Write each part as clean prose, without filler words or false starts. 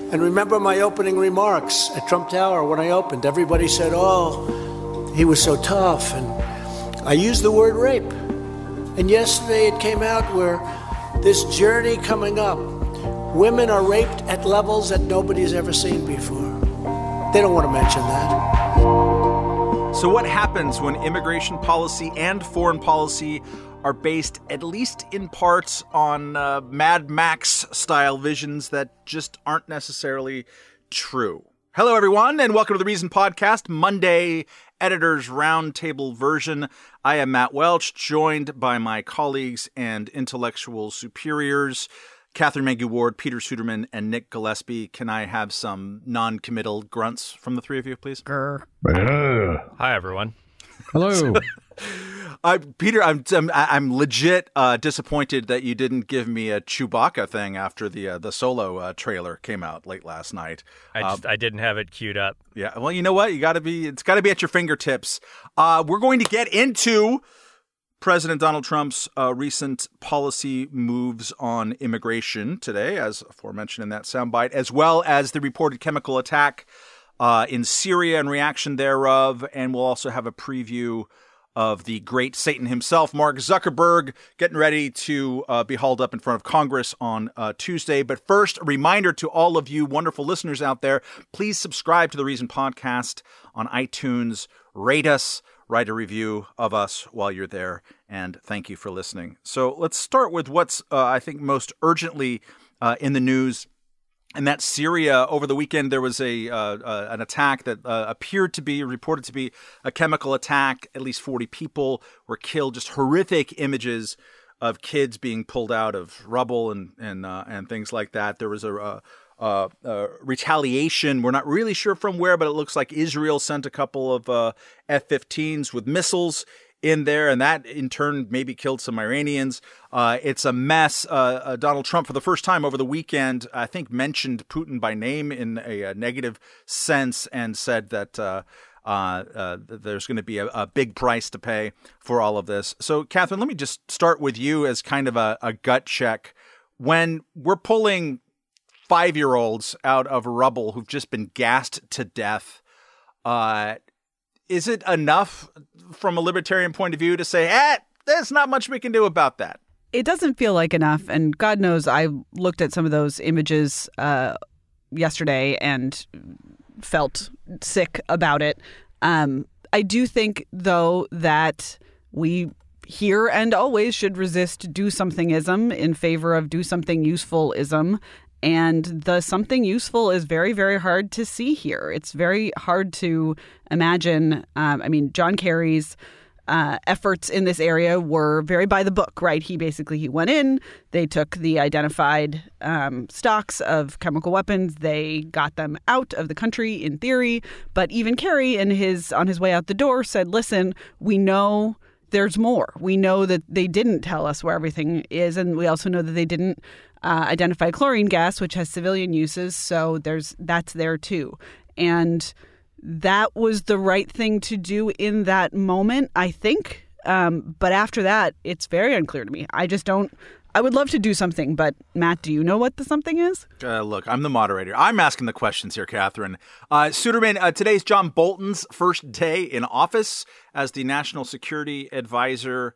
And remember my opening remarks at Trump Tower when I opened. Everybody said, oh, he was so tough. And I used the word rape. And yesterday it came out where this journey coming up, women are raped at levels that nobody's ever seen before. They don't want to mention that. So what happens when immigration policy and foreign policy are based, at least in parts, on Mad Max-style visions that just aren't necessarily true? Hello, everyone, and welcome to the Reason Podcast, Monday Editor's Roundtable version. I am Matt Welch, joined by my colleagues and intellectual superiors, Catherine Mangu-Ward, Peter Suderman, and Nick Gillespie. Can I have some non-committal grunts from the three of you, please? Grr. Hi, everyone. Hello. Peter, I'm legit disappointed that you didn't give me a Chewbacca thing after the Solo trailer came out late last night. I didn't have it queued up. Yeah, well, you know what? It's got to be at your fingertips. We're going to get into President Donald Trump's recent policy moves on immigration today, as aforementioned in that soundbite, as well as the reported chemical attack in Syria and reaction thereof. And we'll also have a preview of the great Satan himself, Mark Zuckerberg, getting ready to be hauled up in front of Congress on Tuesday. But first, a reminder to all of you wonderful listeners out there, please subscribe to the Reason Podcast on iTunes, rate us, write a review of us while you're there, and thank you for listening. So let's start with what's, I think, most urgently in the news. And that's Syria. Over the weekend, there was an attack that reported to be a chemical attack. At least 40 people were killed. Just horrific images of kids being pulled out of rubble and things like that. There was a retaliation. We're not really sure from where, but it looks like Israel sent a couple of F-15s with missiles in there, and that in turn maybe killed some Iranians. It's a mess. Donald Trump, for the first time over the weekend, I think mentioned Putin by name in a negative sense and said that there's going to be a big price to pay for all of this. So, Catherine, let me just start with you as kind of a gut check. When we're pulling 5-year-olds out of rubble who've just been gassed to death, is it enough from a libertarian point of view to say, there's not much we can do about that? It doesn't feel like enough. And God knows I looked at some of those images yesterday and felt sick about it. I do think, though, that we here and always should resist do-something-ism in favor of do-something-useful-ism. And the something useful is very, very hard to see here. It's very hard to imagine. John Kerry's efforts in this area were very by the book, right? He went in, they took the identified stocks of chemical weapons, they got them out of the country in theory. But even Kerry, on his way out the door, said, listen, we know there's more. We know that they didn't tell us where everything is. And we also know that they didn't identify chlorine gas, which has civilian uses. So that's there, too. And that was the right thing to do in that moment, I think. But after that, it's very unclear to me. I would love to do something. But Matt, do you know what the something is? Look, I'm the moderator. I'm asking the questions here, Catherine. Suderman, today's John Bolton's first day in office as the National Security Advisor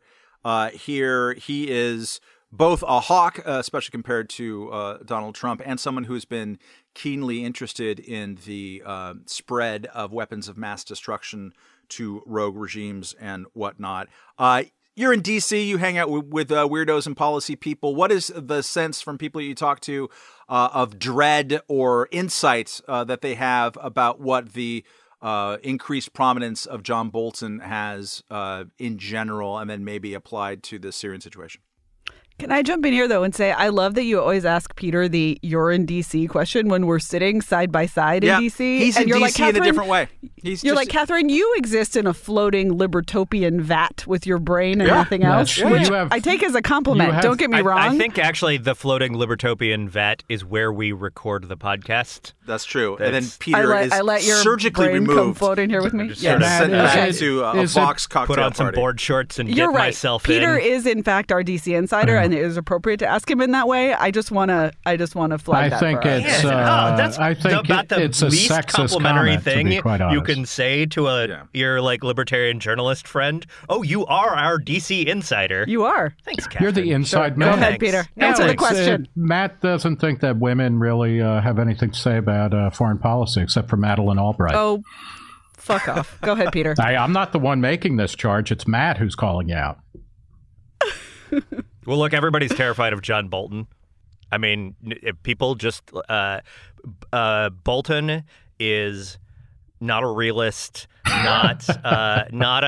here. He is both a hawk, especially compared to Donald Trump, and someone who's been keenly interested in the spread of weapons of mass destruction to rogue regimes and whatnot. You're in D.C., you hang out with weirdos and policy people. What is the sense from people you talk to of dread or insights that they have about what the increased prominence of John Bolton has in general, and then maybe applied to the Syrian situation? Can I jump in here, though, and say I love that you always ask Peter the "you're in D.C." question when we're sitting side by side in D.C. He's and in D.C. like, in a different way. Like, Catherine, you exist in a floating libertopian vat with your brain and nothing else, which I take as a compliment. Don't get me wrong. I think, actually, the floating libertopian vat is where we record the podcast. That's true. And then Peter I let your surgically brain removed. Come float in here with me. Sent back to a Vox cocktail put on party. some board shorts and You're get right. myself Peter in. is, in fact, our D.C. insider. and it is appropriate to ask him in that way. I just want to flag that. I think it's a least complimentary thing you can say to your libertarian journalist friend. Oh, you are our DC insider. You are. Thanks, Catherine. You're the inside man. Go ahead, Peter. Answer the question. Matt doesn't think that women really have anything to say about foreign policy, except for Madeleine Albright. Oh, fuck off. Go ahead, Peter. I'm not the one making this charge. It's Matt who's calling you out. Well, look, everybody's terrified of John Bolton. I mean, people just Bolton is not a realist, not a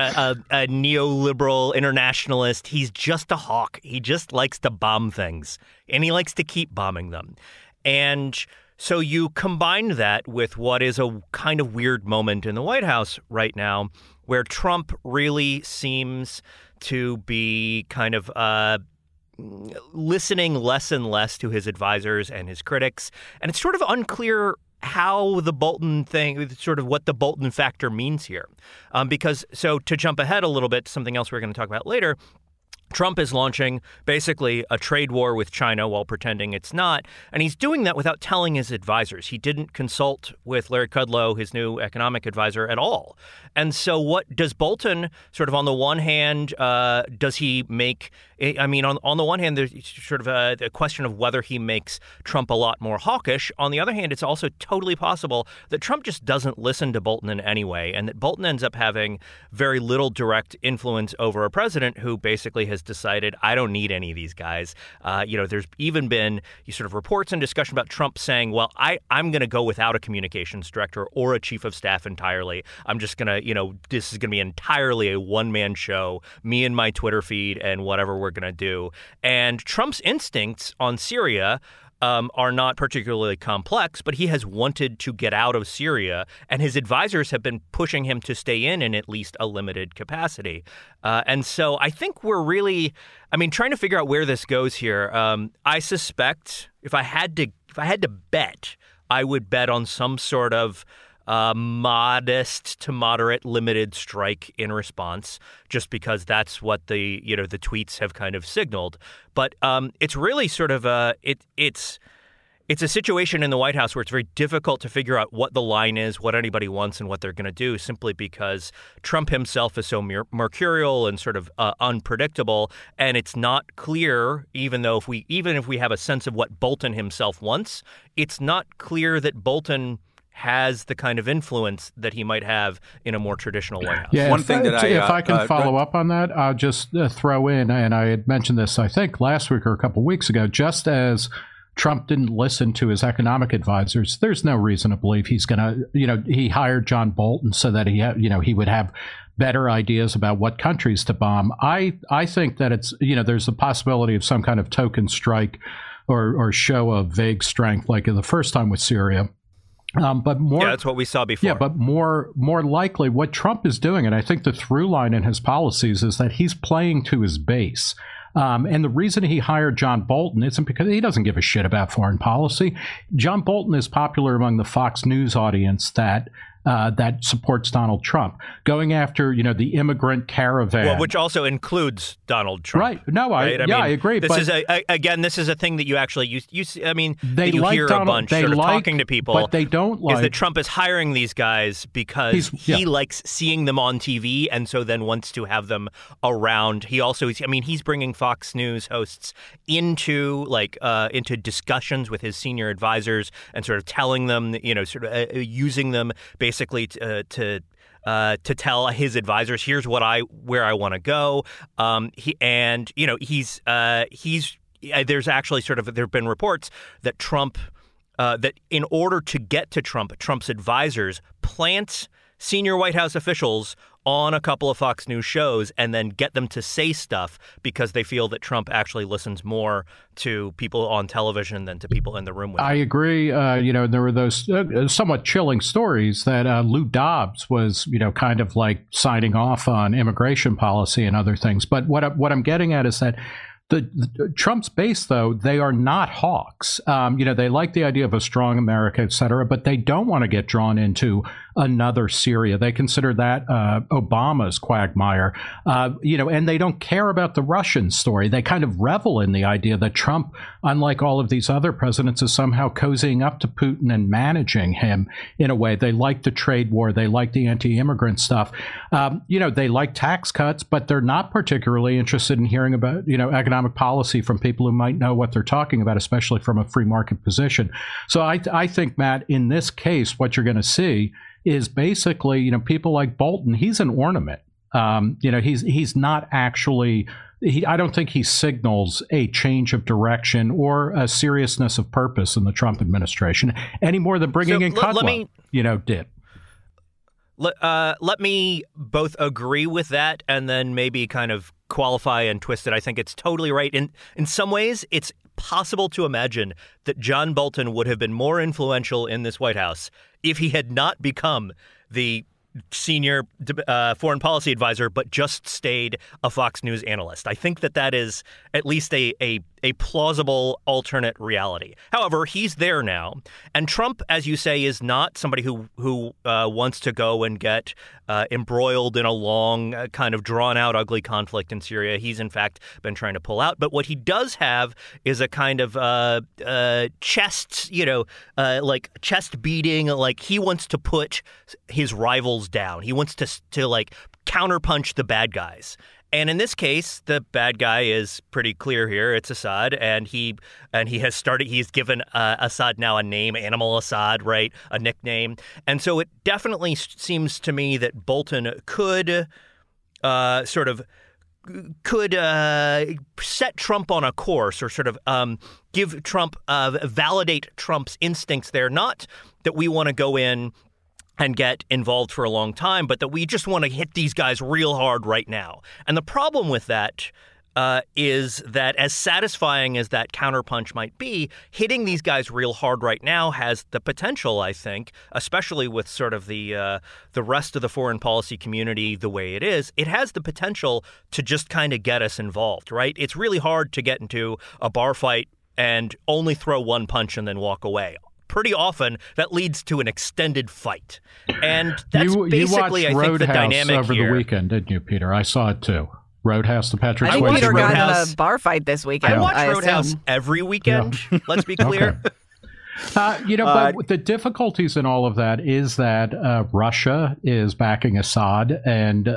neoliberal internationalist. He's just a hawk. He just likes to bomb things, and he likes to keep bombing them. And so you combine that with what is a kind of weird moment in the White House right now, where Trump really seems to be kind of listening less and less to his advisors and his critics. And it's sort of unclear how the Bolton thing, sort of what the Bolton factor means here. Because to jump ahead a little bit to something else we're going to talk about later, Trump is launching basically a trade war with China while pretending it's not. And he's doing that without telling his advisors. He didn't consult with Larry Kudlow, his new economic advisor, at all. And so what does Bolton sort of on the one hand, does he make I mean, on the one hand, there's sort of a question of whether he makes Trump a lot more hawkish. On the other hand, it's also totally possible that Trump just doesn't listen to Bolton in any way, and that Bolton ends up having very little direct influence over a president who basically has decided, I don't need any of these guys. There's even been sort of reports and discussion about Trump saying, well, I'm going to go without a communications director or a chief of staff entirely. I'm just going to, this is going to be entirely a one-man show, me and my Twitter feed and whatever we're going to do. And Trump's instincts on Syria are not particularly complex, but he has wanted to get out of Syria, and his advisors have been pushing him to stay in at least a limited capacity. And so I think we're really, trying to figure out where this goes here. I suspect if I had to bet, I would bet on some sort of modest to moderate limited strike in response, just because that's what the tweets have kind of signaled. But it's really sort of it's a situation in the White House where it's very difficult to figure out what the line is, what anybody wants, and what they're going to do, simply because Trump himself is so mercurial and sort of unpredictable, and it's not clear. Even if we have a sense of what Bolton himself wants, it's not clear that Bolton has the kind of influence that he might have in a more traditional White House. Yeah, if I can follow up on that, I'll just throw in, and I had mentioned this, I think, last week or a couple of weeks ago, just as Trump didn't listen to his economic advisors, there's no reason to believe he's going to, he hired John Bolton so that he would have better ideas about what countries to bomb. I think that it's, there's a possibility of some kind of token strike or show of vague strength, like the first time with Syria. But more, that's what we saw before. Yeah, but more likely, what Trump is doing, and I think the through line in his policies is that he's playing to his base. And the reason he hired John Bolton isn't because he doesn't give a shit about foreign policy. John Bolton is popular among the Fox News audience that supports Donald Trump, going after the immigrant caravan, well, which also includes Donald Trump. Right? No, I agree. This is a thing that you actually you hear a bunch talking to people, but they don't like is that Trump is hiring these guys because he likes seeing them on TV, and so then wants to have them around. He also, he's bringing Fox News hosts into discussions with his senior advisors and sort of telling them, using them basically to tell his advisors, here's where I want to go. There's actually there have been reports that Trump, that in order to get to Trump, Trump's advisors plant senior White House officials on a couple of Fox News shows and then get them to say stuff because they feel that Trump actually listens more to people on television than to people in the room with him. I agree. There were those somewhat chilling stories that Lou Dobbs was, kind of like signing off on immigration policy and other things. But what I'm getting at is that Trump's base, though, they are not hawks. They like the idea of a strong America, et cetera, but they don't want to get drawn into another Syria. They consider that Obama's quagmire, and they don't care about the Russian story. They kind of revel in the idea that Trump, unlike all of these other presidents, is somehow cozying up to Putin and managing him in a way. They like the trade war. They like the anti-immigrant stuff. They like tax cuts, but they're not particularly interested in hearing about, economic policy from people who might know what they're talking about, especially from a free market position. So I think, Matt, in this case, what you're going to see is basically, people like Bolton. He's an ornament. He's not actually. I don't think he signals a change of direction or a seriousness of purpose in the Trump administration any more than bringing in Kudlow, did. Let me both agree with that and then maybe kind of qualify and twist it. I think it's totally right. In some ways, it's possible to imagine that John Bolton would have been more influential in this White House if he had not become the senior foreign policy advisor, but just stayed a Fox News analyst. I think that is at least a plausible alternate reality. However, he's there now. And Trump, as you say, is not somebody who wants to go and get embroiled in a long, kind of drawn-out, ugly conflict in Syria. He's, in fact, been trying to pull out. But what he does have is a kind of chest, like chest beating. Like, he wants to put his rivals down. He wants to like counterpunch the bad guys. And in this case, the bad guy is pretty clear here. It's Assad, and he has started. He's given Assad now a name, Animal Assad, right? A nickname. And so it definitely seems to me that Bolton could set Trump on a course, or sort of give Trump validate Trump's instincts there. Not that we want to go in and get involved for a long time, but that we just want to hit these guys real hard right now. And the problem with that is that, as satisfying as that counterpunch might be, hitting these guys real hard right now has the potential, I think, especially with sort of the rest of the foreign policy community the way it is, it has the potential to just kind of get us involved, right? It's really hard to get into a bar fight and only throw one punch and then walk away. Pretty often, that leads to an extended fight, and that's basically, I think, the dynamic over here. The weekend, didn't you, Peter? I saw it too. Roadhouse, the Patrick Swayze. I think Peter got in a bar fight this weekend. I watch Roadhouse every weekend. Yeah. Let's be clear. Okay. But the difficulties in all of that is that Russia is backing Assad, and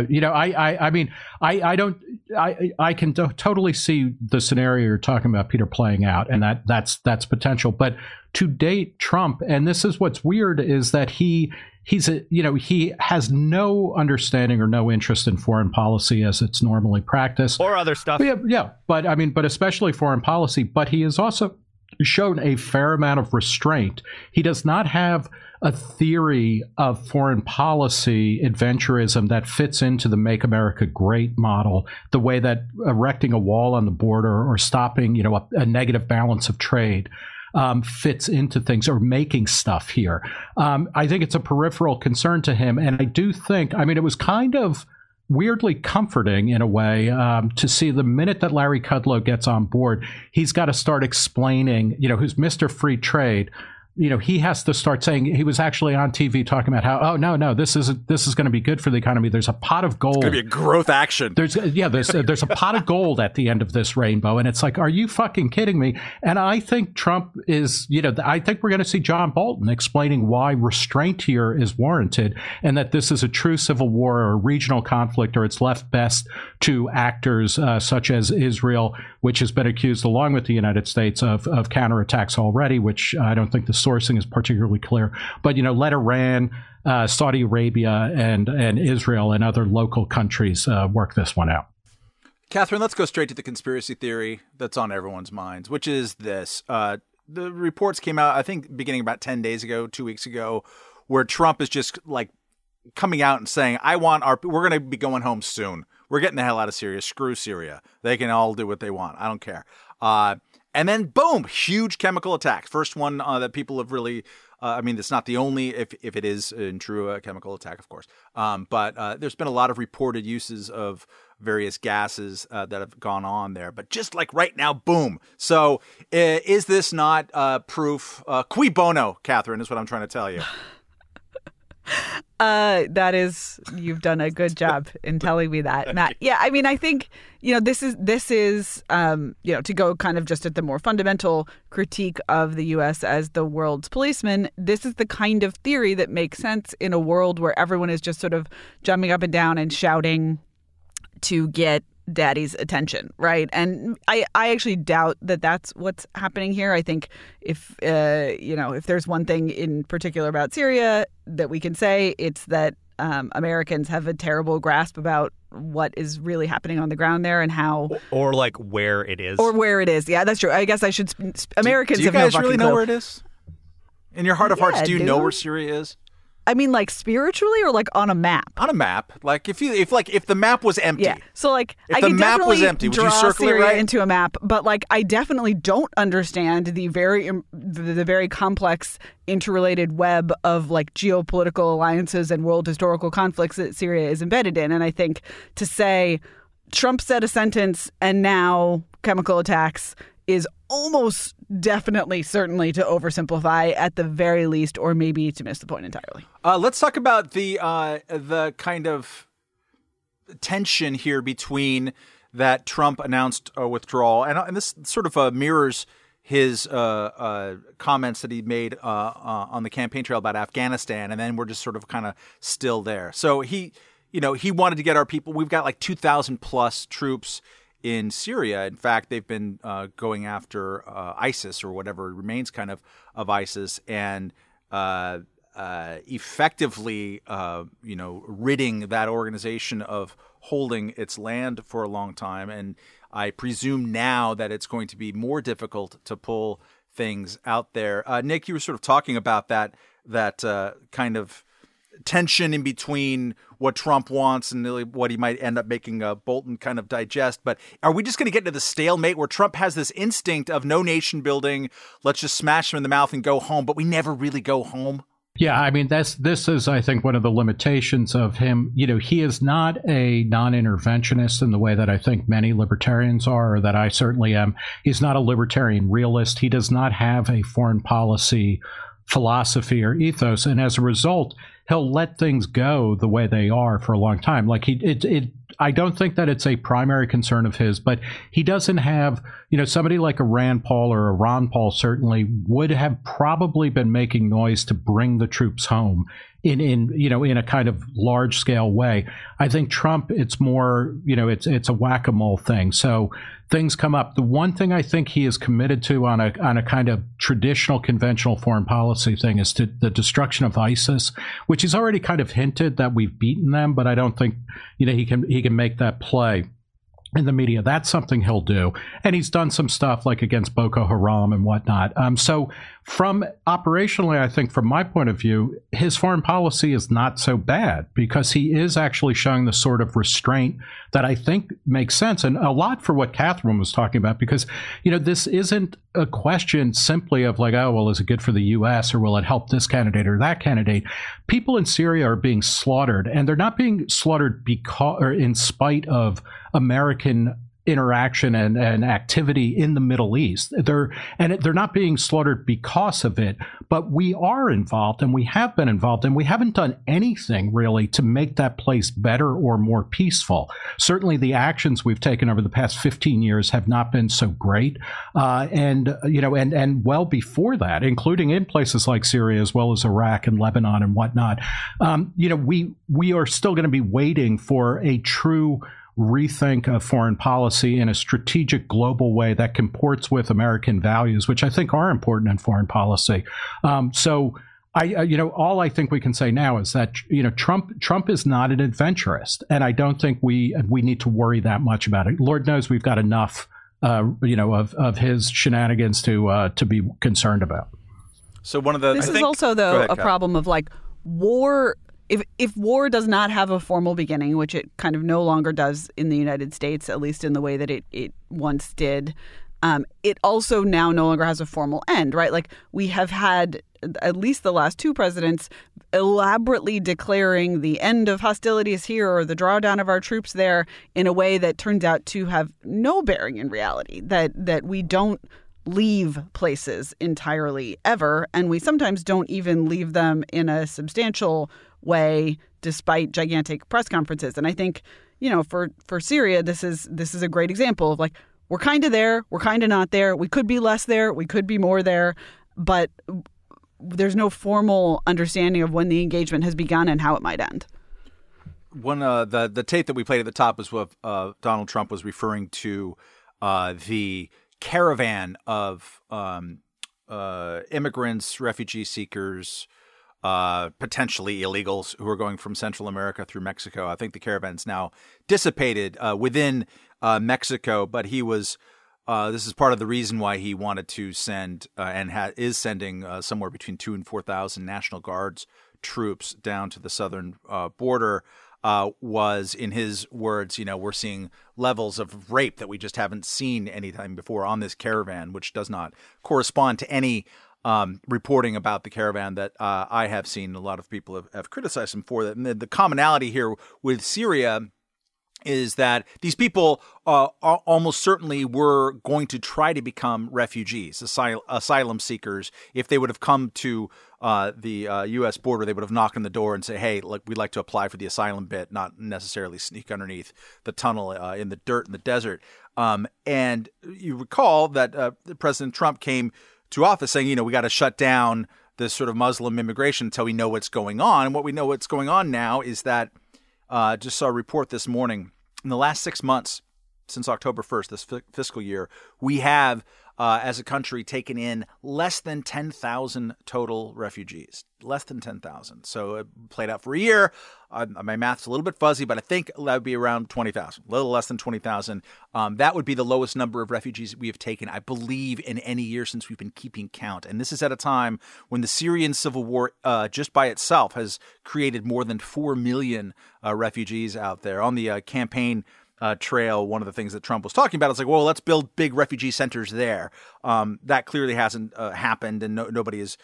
I can totally see the scenario you're talking about, Peter, playing out, and that's potential. But to date, Trump, and this is what's weird, is that he has no understanding or no interest in foreign policy as it's normally practiced, or other stuff. But especially foreign policy. But he has also shown a fair amount of restraint. He does not have a theory of foreign policy adventurism that fits into the Make America Great model, the way that erecting a wall on the border or stopping, a negative balance of trade fits into things, or making stuff here. I think it's a peripheral concern to him. And I do think, it was kind of weirdly comforting in a way to see the minute that Larry Kudlow gets on board, he's got to start explaining, who's Mr. Free Trade. He has to start saying, he was actually on TV talking about how, no, this is going to be good for the economy. There's a pot of gold. It's going to be a growth action. There's a pot of gold at the end of this rainbow. And it's like, are you fucking kidding me? And I think Trump is, I think we're going to see John Bolton explaining why restraint here is warranted, and that this is a true civil war or a regional conflict, or it's left best to actors such as Israel, which has been accused, along with the United States, of counterattacks already, which I don't think the sourcing is particularly clear. But, let Iran, Saudi Arabia, and Israel and other local countries work this one out. Catherine, let's go straight to the conspiracy theory that's on everyone's minds, which is this. The reports came out, I think, beginning about 10 days ago, 2 weeks ago, where Trump is just like coming out and saying, we're going to be going home soon. We're getting the hell out of Syria. Screw Syria. They can all do what they want. I don't care. And then, boom, huge chemical attacks. First one that people have really, it's not the only, if it is in true a chemical attack, of course. But there's been a lot of reported uses of various gases that have gone on there. But just like right now, boom. So is this not proof? Cui bono, Catherine, is what I'm trying to tell you. That is, you've done a good job in telling me that, Matt. Yeah, I mean, I think, this is to go kind of just at the more fundamental critique of the U.S. as the world's policeman. This is the kind of theory that makes sense in a world where everyone is just sort of jumping up and down and shouting to get daddy's attention, right? And I actually doubt that that's what's happening here. I think if there's one thing in particular about Syria that we can say, it's that Americans have a terrible grasp about what is really happening on the ground there and how, or like where it is, Yeah, that's true. I guess I should. Americans do you have guys no really know clue. where it is? In your heart of hearts, do you know where Syria is? I mean, like spiritually or like on a map? On a map. Like if the map was empty. Yeah. So like if I the could map was definitely empty, would draw you circle Syria it right into a map, but like I definitely don't understand the very complex interrelated web of like geopolitical alliances and world historical conflicts that Syria is embedded in. And I think to say Trump said a sentence and now chemical attacks is almost definitely, certainly to oversimplify at the very least, or maybe to miss the point entirely. Let's talk about the kind of tension here between that Trump announced a withdrawal, and this sort of mirrors his comments that he made on the campaign trail about Afghanistan, and then we're just sort of kind of still there. So he wanted to get our people. We've got like 2,000 plus troops in Syria. In fact, they've been going after ISIS or whatever remains kind of ISIS, and effectively, ridding that organization of holding its land for a long time. And I presume now that it's going to be more difficult to pull things out there. Nick, you were sort of talking about that kind of tension in between what Trump wants and what he might end up making Bolton kind of digest. But are we just going to get into the stalemate where Trump has this instinct of no nation building, let's just smash him in the mouth and go home, but we never really go home? Yeah, I mean, this is, I think, one of the limitations of him. He is not a non-interventionist in the way that I think many libertarians are, or that I certainly am. He's not a libertarian realist. He does not have a foreign policy philosophy or ethos, and as a result, he'll let things go the way they are for a long time. Like I don't think that it's a primary concern of his, but he doesn't have, somebody like a Rand Paul or a Ron Paul certainly would have probably been making noise to bring the troops home in a kind of large scale way. I think Trump, it's more, it's a whack-a-mole thing. So things come up. The one thing I think he is committed to on a kind of traditional conventional foreign policy thing is to the destruction of ISIS, which he's already kind of hinted that we've beaten them, but I don't think he can make that play in the media. That's something he'll do. And he's done some stuff like against Boko Haram and whatnot. So from operationally, I think from my point of view, his foreign policy is not so bad because he is actually showing the sort of restraint that I think makes sense. And a lot for what Catherine was talking about, because, this isn't a question simply of like, oh, well, is it good for the U.S. or will it help this candidate or that candidate? People in Syria are being slaughtered, and they're not being slaughtered because or in spite of American interaction and activity in the Middle East. They're not being slaughtered because of it, but we are involved and we have been involved, and we haven't done anything really to make that place better or more peaceful. Certainly the actions we've taken over the past 15 years have not been so great. And well before that, including in places like Syria as well as Iraq and Lebanon and whatnot, we are still going to be waiting for a true rethink of foreign policy in a strategic global way that comports with American values, which I think are important in foreign policy. So all I think we can say now is that, Trump is not an adventurist, and I don't think we need to worry that much about it. Lord knows we've got enough, of his shenanigans to be concerned about. So one of the this is also though a problem of like war. If war does not have a formal beginning, which it kind of no longer does in the United States, at least in the way that it once did, it also now no longer has a formal end, right? Like we have had at least the last two presidents elaborately declaring the end of hostilities here or the drawdown of our troops there in a way that turns out to have no bearing in reality, that we don't leave places entirely ever, and we sometimes don't even leave them in a substantial way despite gigantic press conferences. And I think, for Syria, this is a great example of like, we're kind of there, we're kind of not there, we could be less there, we could be more there, but there's no formal understanding of when the engagement has begun and how it might end. One the tape that we played at the top was what Donald Trump was referring to the caravan of immigrants, refugee seekers, potentially illegals who are going from Central America through Mexico. I think the caravan's now dissipated within Mexico, but he was. This is part of the reason why he wanted to send is sending somewhere between 2,000 and 4,000 National Guards troops down to the southern border. Was, in his words, we're seeing levels of rape that we just haven't seen anytime before on this caravan, which does not correspond to any reporting about the caravan that I have seen. A lot of people have criticized him for that. And the commonality here with Syria is that these people almost certainly were going to try to become refugees, asylum seekers. If they would have come to the U.S. border, they would have knocked on the door and say, hey, look, we'd like to apply for the asylum bit, not necessarily sneak underneath the tunnel in the dirt in the desert. And you recall that President Trump came to office saying, we got to shut down this sort of Muslim immigration until we know what's going on. And what we know what's going on now is that just saw a report this morning. In the last 6 months, since October 1st, this fiscal year, we have, as a country, taken in less than 10,000 total refugees. Less than 10,000. So it played out for a year. My math's a little bit fuzzy, but I think that would be around 20,000, a little less than 20,000. That would be the lowest number of refugees we have taken, I believe, in any year since we've been keeping count. And this is at a time when the Syrian civil war, just by itself, has created more than 4 million refugees out there. On the campaign trail, one of the things that Trump was talking about is like, well, let's build big refugee centers there. That clearly hasn't happened, and nobody is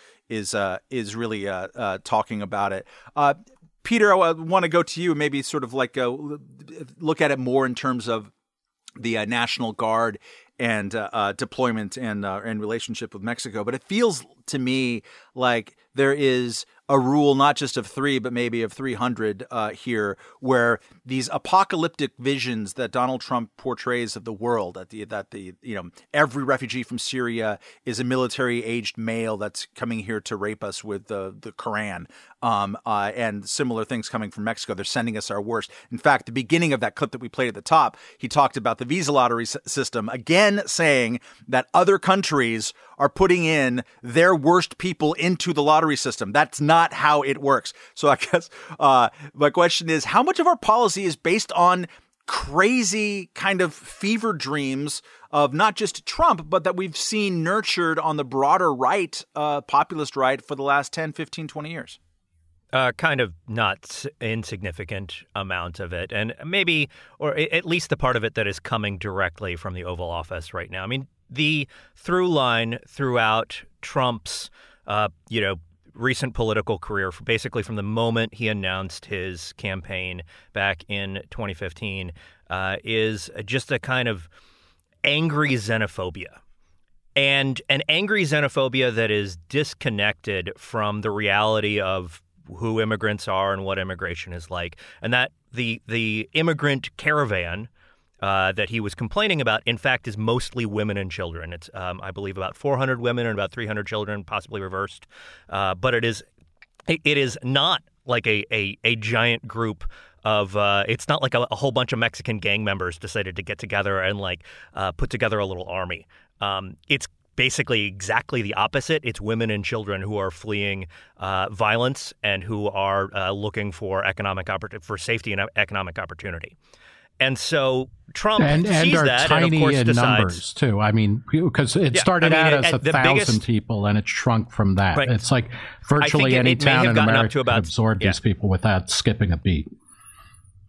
really talking about it. Peter, I want to go to you, maybe sort of like look at it more in terms of the National Guard and deployment and relationship with Mexico. But it feels to me like there is a rule not just of 3, but maybe of 300 here, where these apocalyptic visions that Donald Trump portrays of the world, that every refugee from Syria is a military-aged male that's coming here to rape us with the Quran, and similar things coming from Mexico. They're sending us our worst. In fact, the beginning of that clip that we played at the top, he talked about the visa lottery system, again saying that other countries are putting in their worst people into the lottery system. That's not how it works. So I guess my question is, how much of our policy is based on crazy kind of fever dreams of not just Trump, but that we've seen nurtured on the broader right, populist right, for the last 10, 15, 20 years? Kind of not insignificant amount of it. And maybe, or at least the part of it that is coming directly from the Oval Office right now. I mean, the through line throughout Trump's, recent political career, basically from the moment he announced his campaign back in 2015, is just a kind of angry xenophobia. And an angry xenophobia that is disconnected from the reality of who immigrants are and what immigration is like. And that the immigrant caravan that he was complaining about, in fact, is mostly women and children. It's, I believe, about 400 women and about 300 children, possibly reversed. But it is not like a giant group of it's not like a whole bunch of Mexican gang members decided to get together and put together a little army. It's basically exactly the opposite. It's women and children who are fleeing violence and who are looking for for safety and economic opportunity. And so Trump sees are that tiny and of course in decides, numbers too. I mean, because it started out as 1,000 people and it shrunk from that. Right. It's like virtually any town in America could absorb these people without skipping a beat.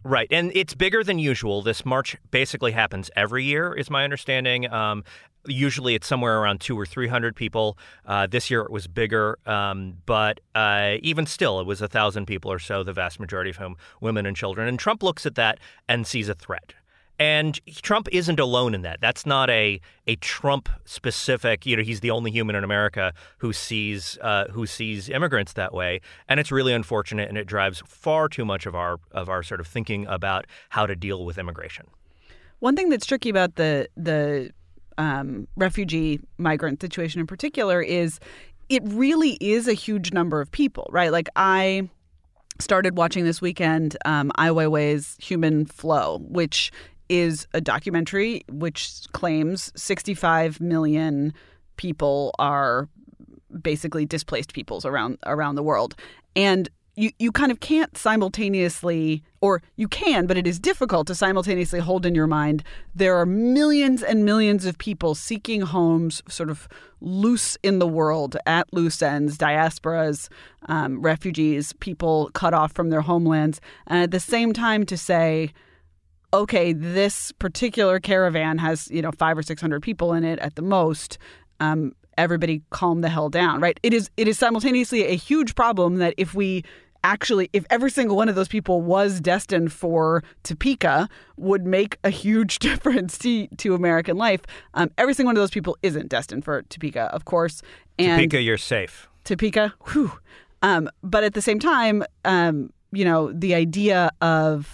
Right. And it's bigger than usual. This march basically happens every year, is my understanding. Usually it's somewhere around 200 or 300 people. This year it was bigger. But even still, it was 1,000 people or so, the vast majority of whom women and children. And Trump looks at that and sees a threat. And Trump isn't alone in that. That's not a Trump-specific, he's the only human in America who sees immigrants that way. And it's really unfortunate, and it drives far too much of our sort of thinking about how to deal with immigration. One thing that's tricky about the refugee migrant situation in particular is it really is a huge number of people, right? Like I started watching this weekend Ai Weiwei's Human Flow, which is a documentary which claims 65 million people are basically displaced peoples around the world. And you kind of can't simultaneously, or you can, but it is difficult to simultaneously hold in your mind there are millions and millions of people seeking homes sort of loose in the world, at loose ends, diasporas, refugees, people cut off from their homelands. And at the same time to say, okay, this particular caravan has, 500 or 600 people in it at the most. Everybody calm the hell down, right? It is simultaneously a huge problem that if every single one of those people was destined for Topeka, would make a huge difference to American life. Every single one of those people isn't destined for Topeka, of course. And Topeka, you're safe. Topeka, whew. But at the same time, the idea of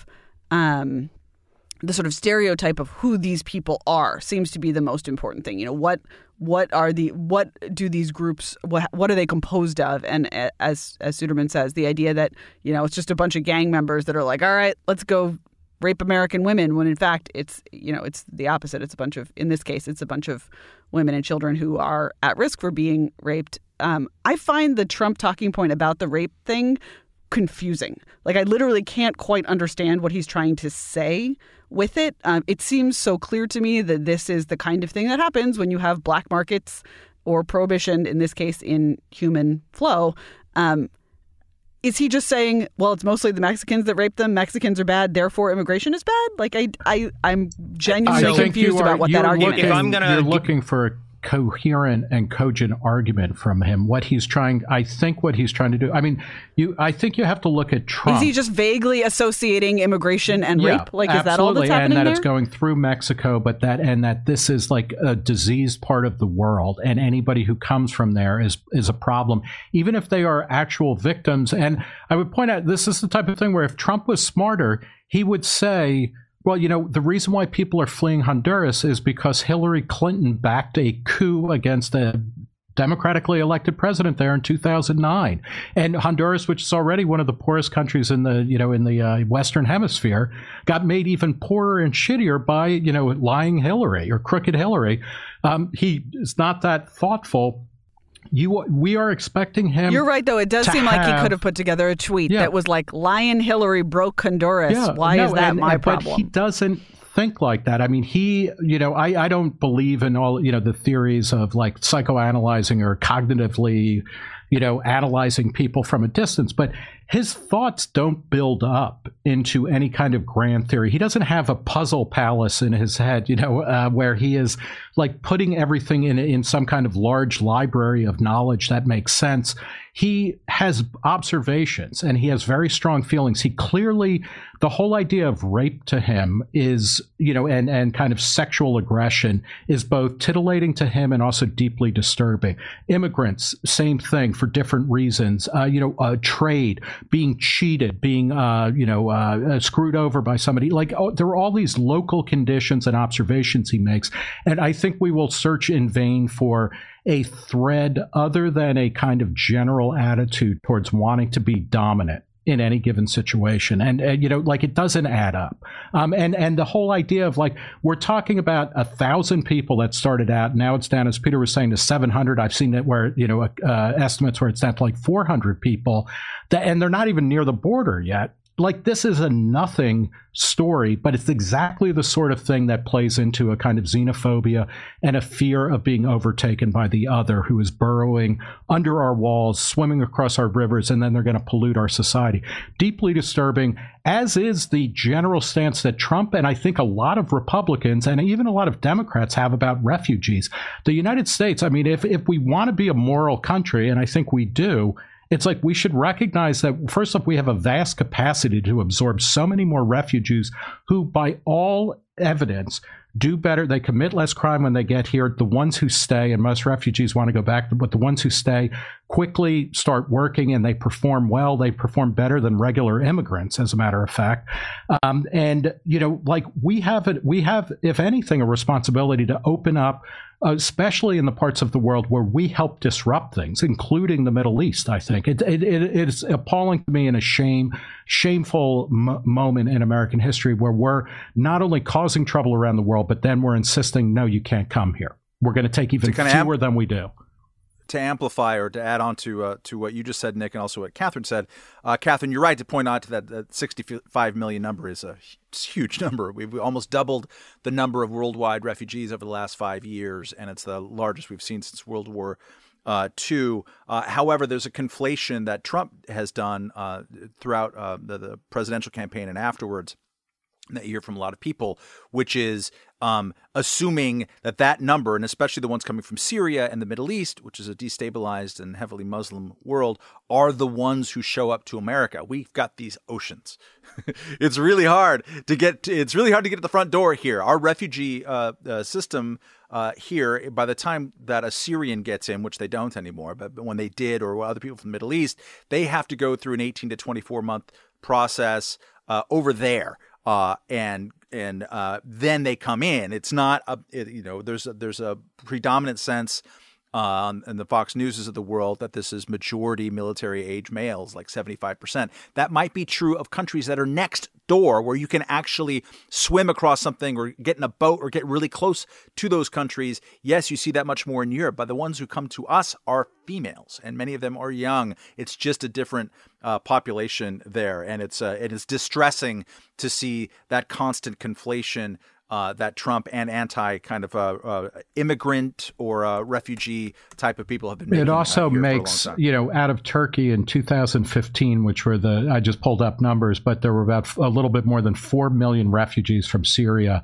the sort of stereotype of who these people are seems to be the most important thing. What do these groups, what are they composed of? And as Suderman says, the idea that, it's just a bunch of gang members that are like, all right, let's go rape American women, when in fact it's the opposite. In this case, it's a bunch of women and children who are at risk for being raped. I find the Trump talking point about the rape thing confusing. Like, I literally can't quite understand what he's trying to say with it. It seems so clear to me that this is the kind of thing that happens when you have black markets or prohibition, in this case, in human flow. Is he just saying, well, it's mostly the Mexicans that rape them, Mexicans are bad, therefore immigration is bad? Like, I'm genuinely confused about what that argument is. You're looking for a coherent and cogent argument from him. I think what he's trying to do. I mean, I think you have to look at Trump. Is he just vaguely associating immigration and rape? Like, is that all that's happening and that there? It's going through Mexico, but that this is like a diseased part of the world, and anybody who comes from there is a problem, even if they are actual victims. And I would point out, this is the type of thing where if Trump was smarter, he would say, well, the reason why people are fleeing Honduras is because Hillary Clinton backed a coup against a democratically elected president there in 2009. And Honduras, which is already one of the poorest countries in the Western Hemisphere, got made even poorer and shittier by, lying Hillary or crooked Hillary. He is not that thoughtful. We are expecting him. You're right, though. It does seem like he could have put together a tweet that was like, "Lion Hillary broke Honduras. Why is that my problem?" But he doesn't think like that. I mean, I don't believe in all, the theories of like psychoanalyzing or cognitively, analyzing people from a distance. But his thoughts don't build up into any kind of grand theory. He doesn't have a puzzle palace in his head, where he is like putting everything in some kind of large library of knowledge that makes sense. He has observations and he has very strong feelings. He clearly, the whole idea of rape to him is, and kind of sexual aggression is both titillating to him and also deeply disturbing. Immigrants, same thing for different reasons. Trade, being cheated, being, screwed over by somebody. Like, there are all these local conditions and observations he makes. And I think we will search in vain for a thread other than a kind of general attitude towards wanting to be dominant in any given situation. And it doesn't add up. And the whole idea of like, we're talking about 1,000 people that started out. Now it's down, as Peter was saying, to 700. I've seen it where, estimates where it's down to like 400 people and they're not even near the border yet. like, this is a nothing story, but it's exactly the sort of thing that plays into a kind of xenophobia and a fear of being overtaken by the other who is burrowing under our walls, swimming across our rivers, and then they're going to pollute our society. Deeply disturbing, as is the general stance that Trump and I think a lot of Republicans and even a lot of Democrats have about refugees. The United States, I mean, if we want to be a moral country, and I think we do, it's like we should recognize that, first off, we have a vast capacity to absorb so many more refugees who, by all evidence, do better. They commit less crime when they get here. The ones who stay, and most refugees want to go back, but the ones who stay quickly start working and they perform well. They perform better than regular immigrants, as a matter of fact. And, you know, like we have, if anything, a responsibility to open up, especially in the parts of the world where we help disrupt things, including the Middle East. I think it's appalling to me and a shameful moment in American history where we're not only causing trouble around the world, but then we're insisting, no, you can't come here. We're going to take even fewer than we do. To amplify or to add on to what you just said, Nick, and also what Catherine said, Catherine, you're right to point out to that 65 million number is a huge number. We've almost doubled the number of worldwide refugees over the last 5 years, and it's the largest we've seen since World War II. However, there's a conflation that Trump has done throughout the presidential campaign and afterwards that you hear from a lot of people, which is assuming that number, and especially the ones coming from Syria and the Middle East, which is a destabilized and heavily Muslim world, are the ones who show up to America. We've got these oceans. It's really hard to get to the front door here. Our refugee system here, by the time that a Syrian gets in, which they don't anymore, but when they did, or other people from the Middle East, they have to go through an 18 to 24 month process over there. And then they come in. It's not there's a predominant sense in the Fox Newses of the world that this is majority military age males, like 75%. That might be true of countries that are next door, where you can actually swim across something or get in a boat or get really close to those countries. Yes, you see that much more in Europe, but the ones who come to us are females, and many of them are young. It's just a different population there, and it is distressing to see that constant conflation that Trump and anti kind of immigrant or refugee type of people have been making. It also makes, out of Turkey in 2015, which were I just pulled up numbers, but there were about a little bit more than 4 million refugees from Syria.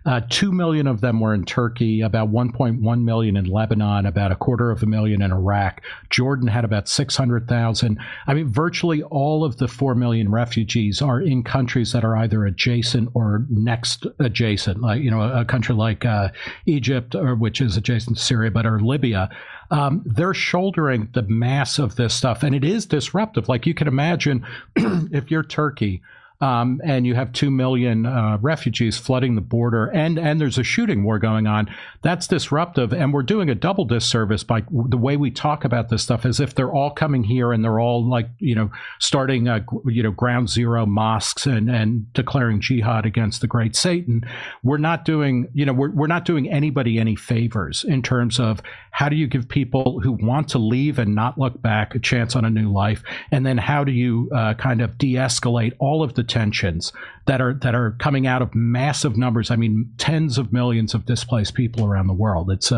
2 million of them were in Turkey, about 1.1 million in Lebanon, about 250,000 in Iraq. Jordan had about 600,000. I mean, virtually all of the 4 million refugees are in countries that are either adjacent or next adjacent, like, a country like Egypt, which is adjacent to Syria, or Libya. They're shouldering the mass of this stuff, and it is disruptive. Like, you can imagine if you're Turkey, and you have 2 million refugees flooding the border, and there's a shooting war going on. That's disruptive, and we're doing a double disservice by the way we talk about this stuff, as if they're all coming here and they're all starting ground zero mosques and declaring jihad against the great Satan. We're not doing we're not doing anybody any favors in terms of how do you give people who want to leave and not look back a chance on a new life, and then how do you kind of de-escalate all of the tensions that are coming out of massive numbers. I mean, tens of millions of displaced people around the world. It's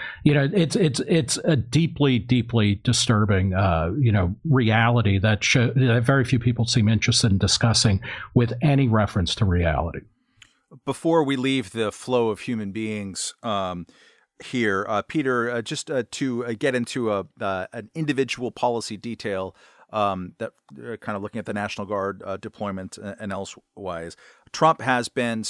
it's a deeply, deeply disturbing reality that very few people seem interested in discussing with any reference to reality. Before we leave the flow of human beings here, Peter, just to get into an individual policy detail. That kind of looking at the National Guard deployment and elsewise, Trump has been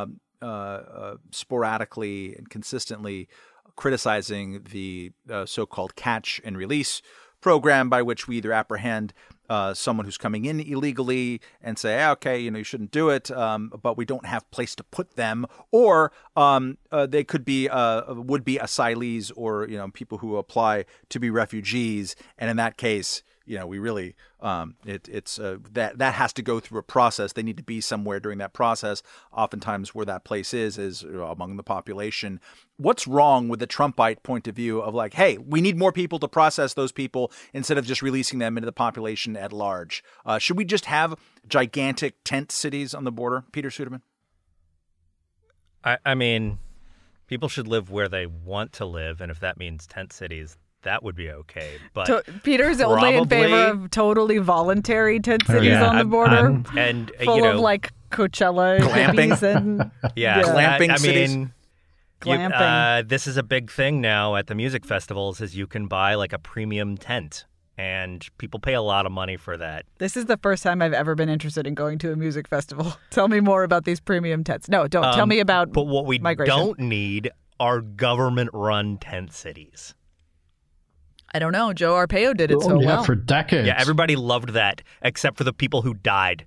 sporadically and consistently criticizing the so-called catch and release program, by which we either apprehend someone who's coming in illegally and say, okay, you shouldn't do it, but we don't have place to put them, or they could be would-be asylees or people who apply to be refugees, and in that case, we really that has to go through a process. They need to be somewhere during that process. Oftentimes, where that place is among the population. What's wrong with the Trumpite point of view of like, hey, we need more people to process those people instead of just releasing them into the population at large? Should we just have gigantic tent cities on the border, Peter Suderman? I mean, people should live where they want to live, and if that means tent cities, that would be okay. But Peter's only in favor of totally voluntary tent cities on the border, and full of like Coachella glamping and glamping cities. Glamping. This is a big thing now at the music festivals, is you can buy like a premium tent. And people pay a lot of money for that. This is the first time I've ever been interested in going to a music festival. Tell me more about these premium tents. No, don't. Tell me about But what we migration. don't need are government-run tent cities. I don't know. Joe Arpaio did it so well. For decades. Yeah, everybody loved that, except for the people who died.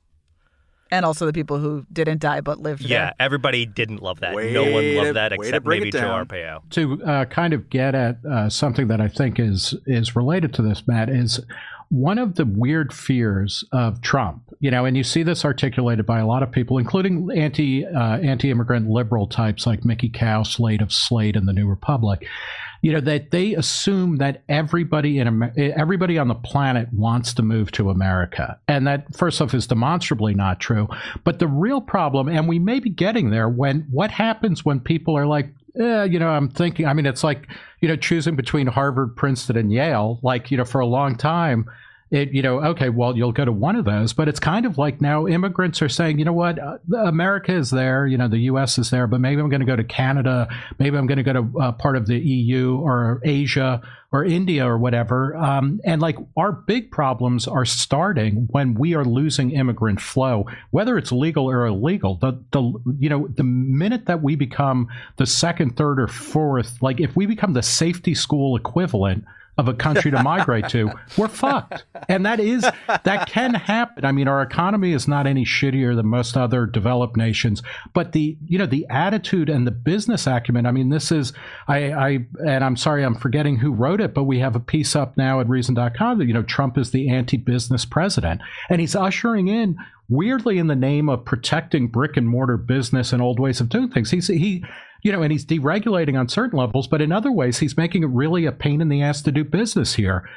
And also the people who didn't die but lived there. Yeah, everybody didn't love that. No one loved that except maybe Joe Arpaio. To kind of get at something that I think is related to this, Matt, is one of the weird fears of Trump, and you see this articulated by a lot of people, including anti-immigrant liberal types like Mickey Cow, Slate and the New Republic, that they assume that everybody on the planet wants to move to America. And that, first off, is demonstrably not true. But the real problem, and we may be getting there, what happens when people are like, I'm thinking, it's like, choosing between Harvard, Princeton, and Yale, like, for a long time. Okay, well, you'll go to one of those, but it's kind of like now immigrants are saying, you know what, America is there, the U.S. is there, but maybe I'm going to go to Canada, maybe I'm going to go to part of the EU or Asia or India or whatever. And like our big problems are starting when we are losing immigrant flow, whether it's legal or illegal. The minute that we become the second, third, or fourth, like if we become the safety school equivalent of a country to migrate to, we're fucked. And that can happen. Our economy is not any shittier than most other developed nations, but the attitude and the business acumen, this is, and I'm sorry, I'm forgetting who wrote it, but we have a piece up now at Reason.com that, Trump is the anti-business president. And he's ushering in, weirdly, in the name of protecting brick and mortar business and old ways of doing things. And he's deregulating on certain levels, but in other ways, he's making it really a pain in the ass to do business here.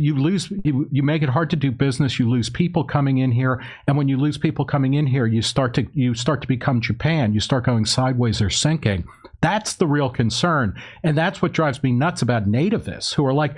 You make it hard to do business. You lose people coming in here, and when you lose people coming in here, you start to become Japan. You start going sideways or sinking. That's the real concern, and that's what drives me nuts about nativists who are like,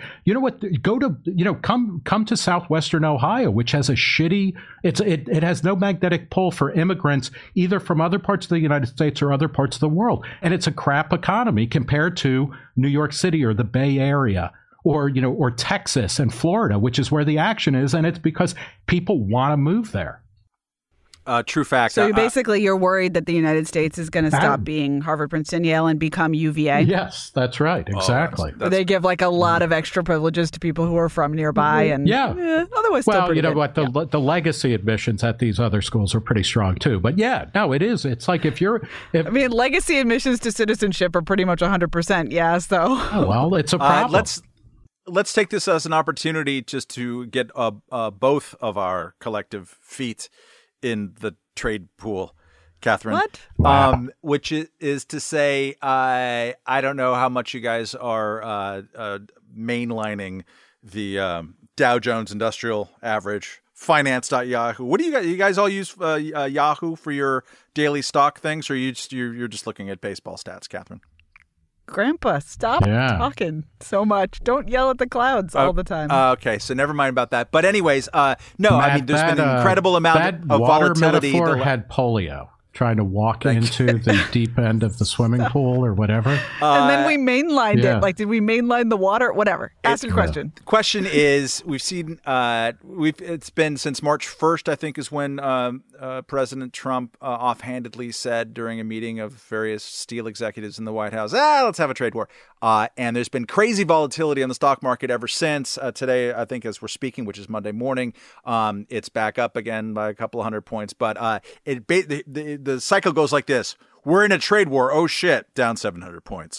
come to southwestern Ohio, which has a shitty. It has no magnetic pull for immigrants either from other parts of the United States or other parts of the world, and it's a crap economy compared to New York City or the Bay Area. Or Texas and Florida, which is where the action is, and it's because people want to move there. True fact. So you're worried that the United States is going to stop being Harvard, Princeton, Yale, and become UVA? Yes, that's right. Exactly. They give like a lot of extra privileges to people who are from nearby, and otherwise, still pretty good. What the legacy admissions at these other schools are pretty strong too. But it is. It's like if legacy admissions to citizenship are pretty much 100%. Yes, though. Oh, well, it's a problem. Let's take this as an opportunity just to get both of our collective feet in the trade pool, Catherine. What? Wow. Which is to say, I don't know how much you guys are mainlining the Dow Jones Industrial Average, finance.yahoo. What do you guys all use Yahoo for your daily stock things, or you're just looking at baseball stats, Catherine? Grandpa, stop talking so much. Don't yell at the clouds all the time. Okay, so never mind about that. But anyways, no, Matt, there's been an incredible amount of volatility. That water metaphor had polio, trying to walk into the deep end of the swimming pool or whatever. And then we mainlined it. Like, did we mainline the water? Whatever. Ask your question. The question is, we've seen, it's been since March 1st, I think, is when President Trump offhandedly said during a meeting of various steel executives in the White House, let's have a trade war. And there's been crazy volatility on the stock market ever since. Today, I think, as we're speaking, which is Monday morning, it's back up again by a couple of 100 points. But the cycle goes like this. We're in a trade war. Oh, shit. Down 700 points.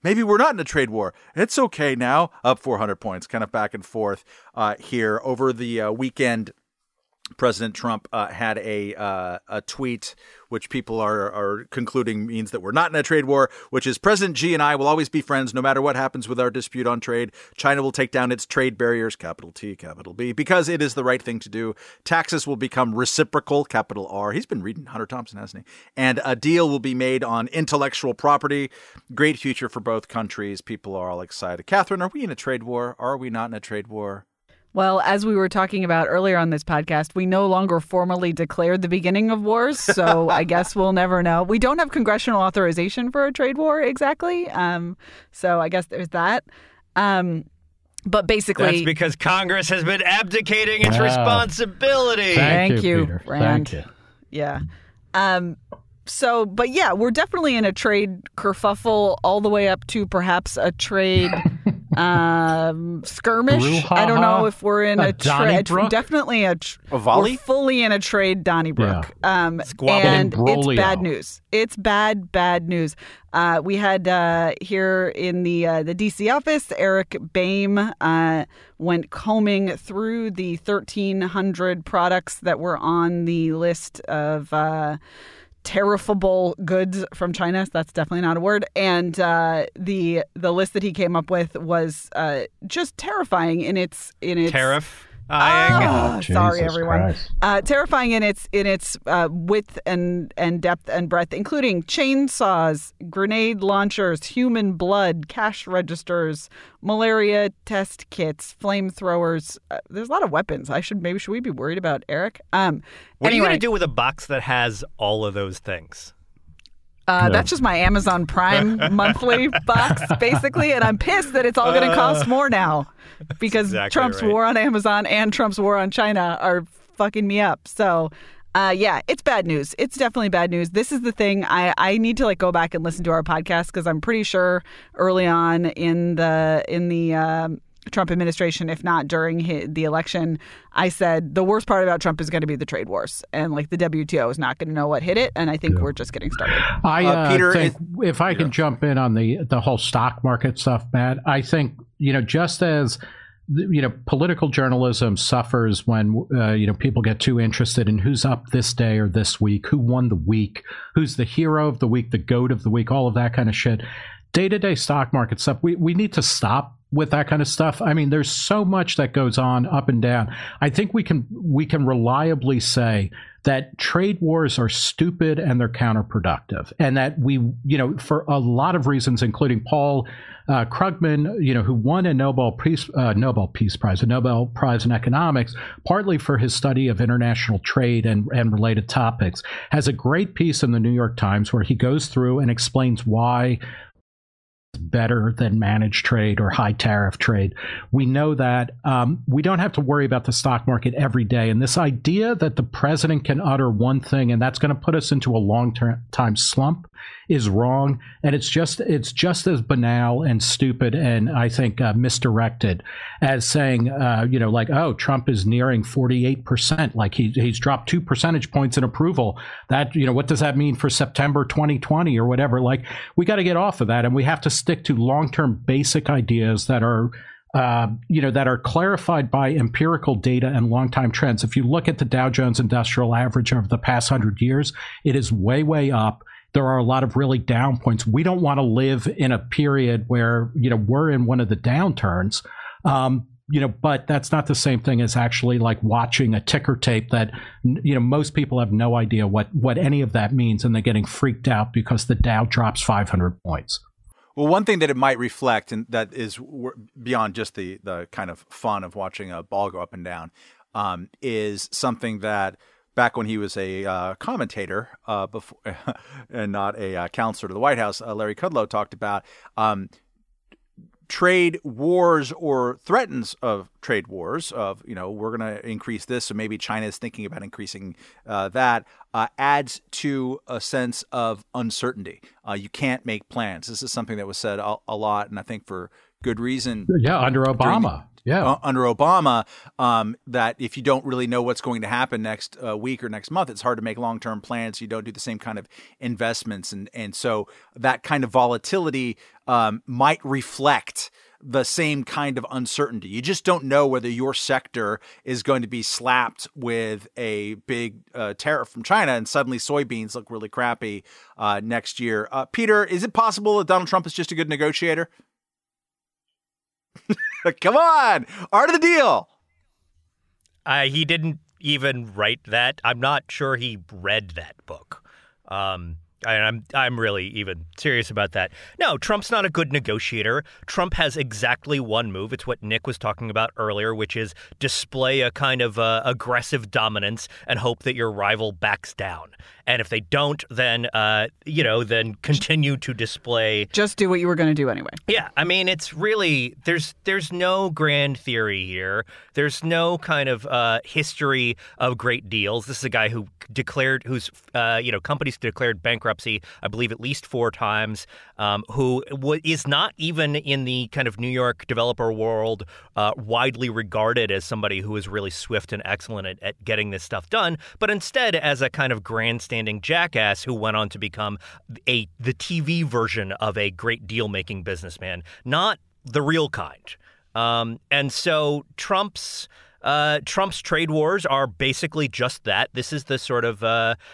maybe we're not in a trade war. It's okay now. Up 400 points, kind of back and forth here. Over the weekend, President Trump had a tweet, which people are concluding means that we're not in a trade war, which is President Xi and I will always be friends no matter what happens with our dispute on trade. China will take down its trade barriers, capital T, capital B, because it is the right thing to do. Taxes will become reciprocal, capital R. He's been reading Hunter Thompson, hasn't he? And a deal will be made on intellectual property. Great future for both countries. People are all excited. Catherine, are we in a trade war? Are we not in a trade war? Well, as we were talking about earlier on this podcast, we no longer formally declared the beginning of wars, so I guess we'll never know. We don't have congressional authorization for a trade war exactly, so I guess there's that. But basically... That's because Congress has been abdicating its responsibility. Thank you, Peter. Rand. Thank you. Yeah. But yeah, we're definitely in a trade kerfuffle all the way up to perhaps a trade... skirmish. Brouhaha? I don't know if we're in a trade. A Definitely volley? We're fully in a trade, Donnybrook. And it's bad news. It's bad news. We had here in the D.C. office, Eric Boehm went combing through the 1,300 products that were on the list of tariffable goods from China. So that's definitely not a word. And the list that he came up with was just terrifying in its Tariff. Sorry, everyone. Christ. Terrifying in its width and depth and breadth, including chainsaws, grenade launchers, human blood, cash registers, malaria test kits, flamethrowers. There's a lot of weapons. Should we be worried about Eric? What are you going to do with a box that has all of those things? That's just my Amazon Prime monthly box, basically, and I'm pissed that it's all going to cost more now because exactly Trump's right. war on Amazon and Trump's war on China are fucking me up. So, yeah, it's bad news. It's definitely bad news. This is the thing. I need to go back and listen to our podcast because I'm pretty sure early on in the Trump administration, if not during the election, I said the worst part about Trump is going to be the trade wars, and the WTO is not going to know what hit it, and I think we're just getting started. Peter, think if I can jump in on the whole stock market stuff, Matt, I think just as political journalism suffers when people get too interested in who's up this day or this week, who won the week, who's the hero of the week, the goat of the week, all of that kind of shit. Day-to-day stock market stuff, we need to stop with that kind of stuff. I mean, there's so much that goes on up and down. I think we can reliably say that trade wars are stupid and they're counterproductive, and that we, for a lot of reasons, including Paul Krugman, who won a Nobel Prize in economics, partly for his study of international trade and related topics, has a great piece in the New York Times where he goes through and explains why better than managed trade or high tariff trade. We know that we don't have to worry about the stock market every day. And this idea that the president can utter one thing and that's going to put us into a long-time slump is wrong. And it's just as banal and stupid and I think misdirected as saying, Trump is nearing 48%. He's dropped 2 percentage points in approval. That, what does that mean for September 2020 or whatever? We got to get off of that. And we have to stick to long-term basic ideas that are that are clarified by empirical data and long-time trends. If you look at the Dow Jones Industrial Average over the past 100 years, it is way, way up. There are a lot of really down points. We don't want to live in a period where, we're in one of the downturns. But that's not the same thing as actually watching a ticker tape that, most people have no idea what any of that means. And they're getting freaked out because the Dow drops 500 points. Well, one thing that it might reflect, and that is beyond just the kind of fun of watching a ball go up and down, is something that back when he was a commentator before, and not a counselor to the White House, Larry Kudlow talked about trade wars or threatens of trade wars of, we're going to increase this. So maybe China is thinking about increasing that adds to a sense of uncertainty. You can't make plans. This is something that was said a lot. And I think for good reason. Yeah, under Obama. Under Obama, that if you don't really know what's going to happen next week or next month, it's hard to make long-term plans. You don't do the same kind of investments. And so that kind of volatility might reflect the same kind of uncertainty. You just don't know whether your sector is going to be slapped with a big tariff from China and suddenly soybeans look really crappy next year. Peter, is it possible that Donald Trump is just a good negotiator? Come on, art of the deal. He didn't even write that. I'm not sure he read that book. I'm really even serious about that. No, Trump's not a good negotiator. Trump has exactly one move. It's what Nick was talking about earlier, which is display a kind of aggressive dominance and hope that your rival backs down. And if they don't, then then continue to display. Just do what you were going to do anyway. Yeah, I mean, it's really there's no grand theory here. There's no kind of history of great deals. This is a guy who whose companies declared bankruptcy, I believe, at least 4 times. Who is not even in the kind of New York developer world widely regarded as somebody who is really swift and excellent at getting this stuff done, but instead as a kind of grandstanding jackass who went on to become the TV version of a great deal-making businessman, not the real kind. And so Trump's trade wars are basically just that. This is the sort of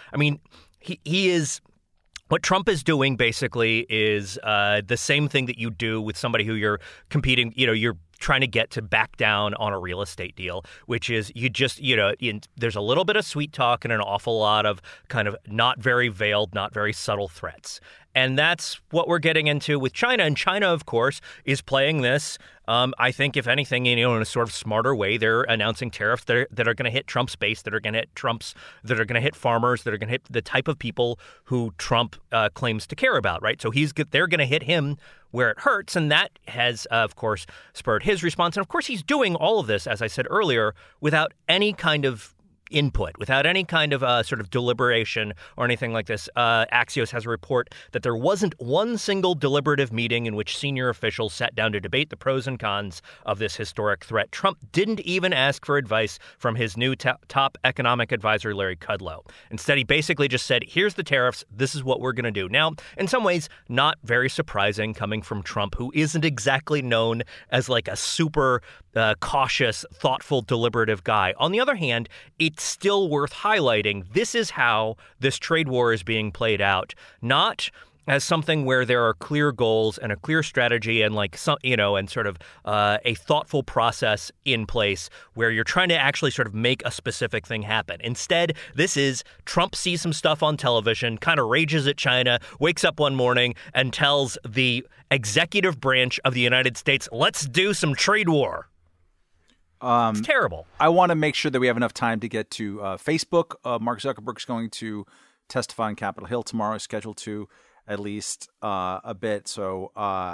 he is. What Trump is doing basically is the same thing that you do with somebody who you're competing, you're trying to get to back down on a real estate deal, which is there's a little bit of sweet talk and an awful lot of kind of not very veiled, not very subtle threats. And that's what we're getting into with China. And China, of course, is playing this. I think, if anything, in a sort of smarter way, they're announcing tariffs that are going to hit Trump's base, that are going to hit farmers, that are going to hit the type of people who Trump claims to care about, right? So they're going to hit him where it hurts, and that has, of course, spurred his response. And of course, he's doing all of this, as I said earlier, without any kind of input, without any kind of sort of deliberation or anything like this. Axios has a report that there wasn't one single deliberative meeting in which senior officials sat down to debate the pros and cons of this historic threat. Trump didn't even ask for advice from his new top economic advisor, Larry Kudlow. Instead, he basically just said, here's the tariffs. This is what we're going to do. Now, in some ways, not very surprising coming from Trump, who isn't exactly known as like a super cautious, thoughtful, deliberative guy. On the other hand, it's still worth highlighting. This is how this trade war is being played out, not as something where there are clear goals and a clear strategy and and sort of a thoughtful process in place where you're trying to actually sort of make a specific thing happen. Instead, this is Trump sees some stuff on television, kind of rages at China, wakes up one morning and tells the executive branch of the United States, let's do some trade war. It's terrible. I want to make sure that we have enough time to get to Facebook. Mark Zuckerberg's going to testify on Capitol Hill tomorrow, scheduled to at least a bit. So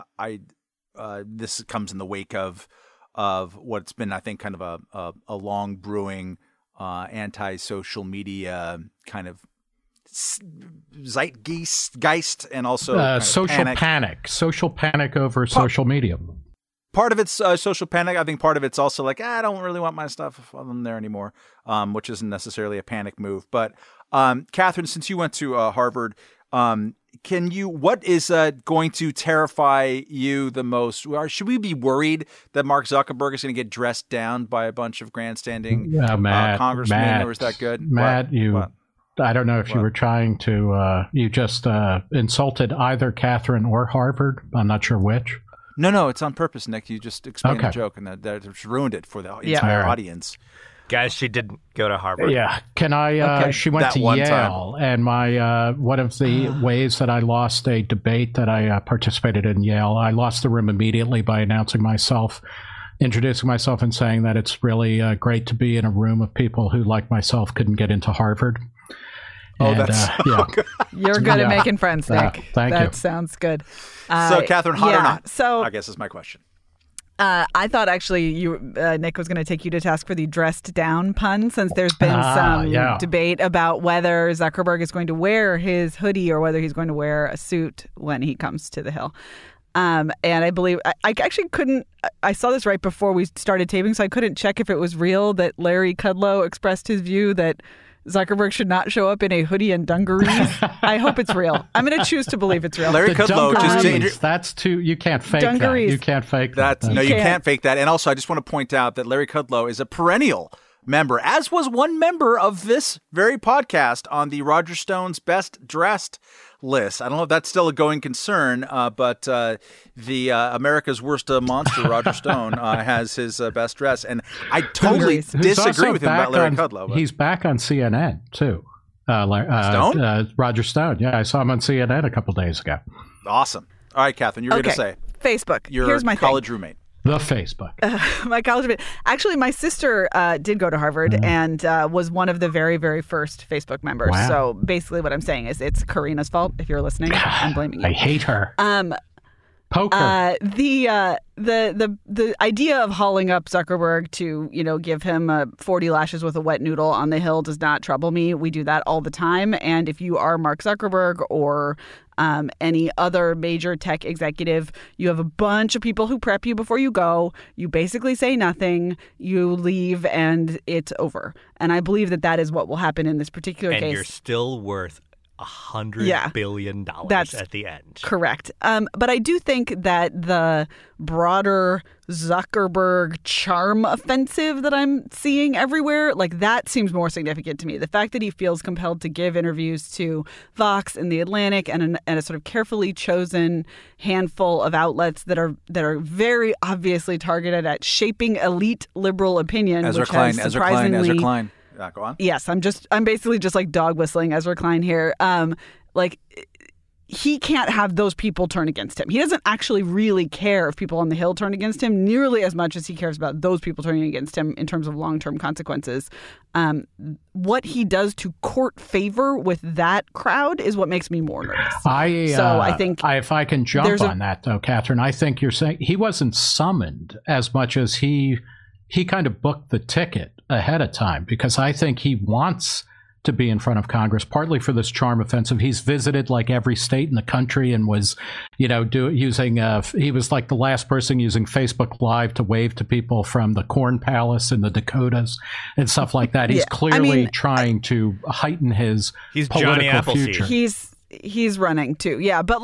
this comes in the wake of what's been, I think, kind of a long brewing anti-social media kind of zeitgeist and also social panic over social media. Part of it's social panic. I think part of it's also like, I don't really want my stuff on there anymore, which isn't necessarily a panic move. But Catherine, since you went to Harvard, what is going to terrify you the most? Should we be worried that Mark Zuckerberg is going to get dressed down by a bunch of grandstanding congressmen, or is that good? Matt, I don't know if you were trying to, you just insulted either Catherine or Harvard. I'm not sure which. No, it's on purpose, Nick. You just explained the joke, and that just ruined it for the entire audience. Guys, she didn't go to Harvard. Yeah. Can I? She went to Yale, and my one of the ways that I lost a debate that I participated in Yale, I lost the room immediately by introducing myself, and saying that it's really great to be in a room of people who, like myself, couldn't get into Harvard. That's You're good at making friends, Nick. Thank you. That sounds good. So, Catherine, hot or not? So, I guess is my question. I thought actually Nick was going to take you to task for the dressed down pun, since there's been some debate about whether Zuckerberg is going to wear his hoodie or whether he's going to wear a suit when he comes to the Hill. And I believe I actually couldn't. I saw this right before we started taping, so I couldn't check if it was real that Larry Kudlow expressed his view that Zuckerberg should not show up in a hoodie and dungarees. I hope it's real. I'm going to choose to believe it's real. Larry Kudlow just that's too. You can't fake dungarees. that. You can't fake that. No, you can't fake that. And also, I just want to point out that Larry Kudlow is a perennial member, as was one member of this very podcast on the Roger Stone's Best Dressed list. I don't know if that's still a going concern, but the America's Worst Monster, Roger Stone, has his best dress. And I totally disagree with him about Larry Kudlow. He's back on CNN, too. Stone? Roger Stone. Yeah, I saw him on CNN a couple days ago. Awesome. All right, Catherine, you're going to say. Facebook. Your Here's my college roommate. The Facebook. My college roommate. Actually, my sister did go to Harvard and was one of the very, very first Facebook members. Wow. So basically what I'm saying is it's Karina's fault. If you're listening, I'm blaming you. I hate her. Poker. The idea of hauling up Zuckerberg to, give him 40 lashes with a wet noodle on the Hill does not trouble me. We do that all the time. And if you are Mark Zuckerberg or any other major tech executive, you have a bunch of people who prep you before you go. You basically say nothing, you leave, and it's over. And I believe that is what will happen in this particular case. And you're still worth $100 billion at the end. Correct. But I do think that the broader Zuckerberg charm offensive that I'm seeing everywhere, that seems more significant to me. The fact that he feels compelled to give interviews to Vox and The Atlantic and a sort of carefully chosen handful of outlets that are very obviously targeted at shaping elite liberal opinion. Ezra Klein. Go on. Yes, I'm basically just dog whistling Ezra Klein here. He can't have those people turn against him. He doesn't actually really care if people on the Hill turn against him nearly as much as he cares about those people turning against him in terms of long-term consequences. What he does to court favor with that crowd is what makes me more nervous. I think if I can jump on that, though, Catherine, I think you're saying he wasn't summoned as much as he kind of booked the ticket ahead of time, because I think he wants to be in front of Congress, partly for this charm offensive. He's visited every state in the country and was, using, he was the last person using Facebook Live to wave to people from the Corn Palace in the Dakotas and stuff like that. He's clearly trying to heighten his political future. He's running too. Yeah. But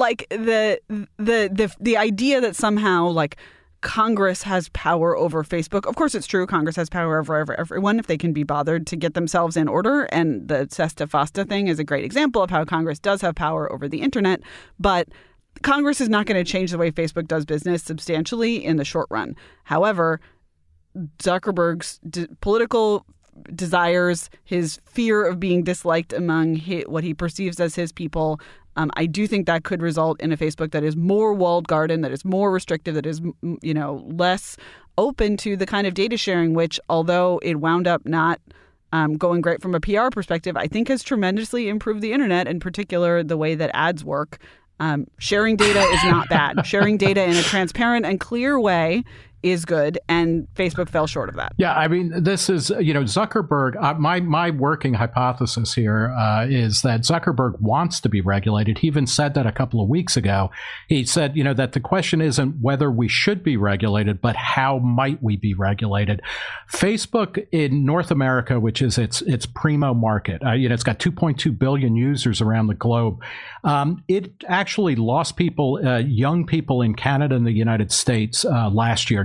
the idea that somehow Congress has power over Facebook. Of course, it's true. Congress has power over everyone if they can be bothered to get themselves in order. And the Sesta Fasta thing is a great example of how Congress does have power over the internet. But Congress is not going to change the way Facebook does business substantially in the short run. However, Zuckerberg's political desires, his fear of being disliked among what he perceives as his people, I do think that could result in a Facebook that is more walled garden, that is more restrictive, that is, less open to the kind of data sharing, which, although it wound up not going great from a PR perspective, I think has tremendously improved the internet, in particular the way that ads work. Sharing data is not bad. Sharing data in a transparent and clear way is good, and Facebook fell short of that. Yeah, I mean, this is, Zuckerberg, my working hypothesis here is that Zuckerberg wants to be regulated. He even said that a couple of weeks ago. He said, that the question isn't whether we should be regulated, but how might we be regulated? Facebook in North America, which is its primo market, it's got 2.2 billion users around the globe. It actually lost people, young people in Canada and the United States last year.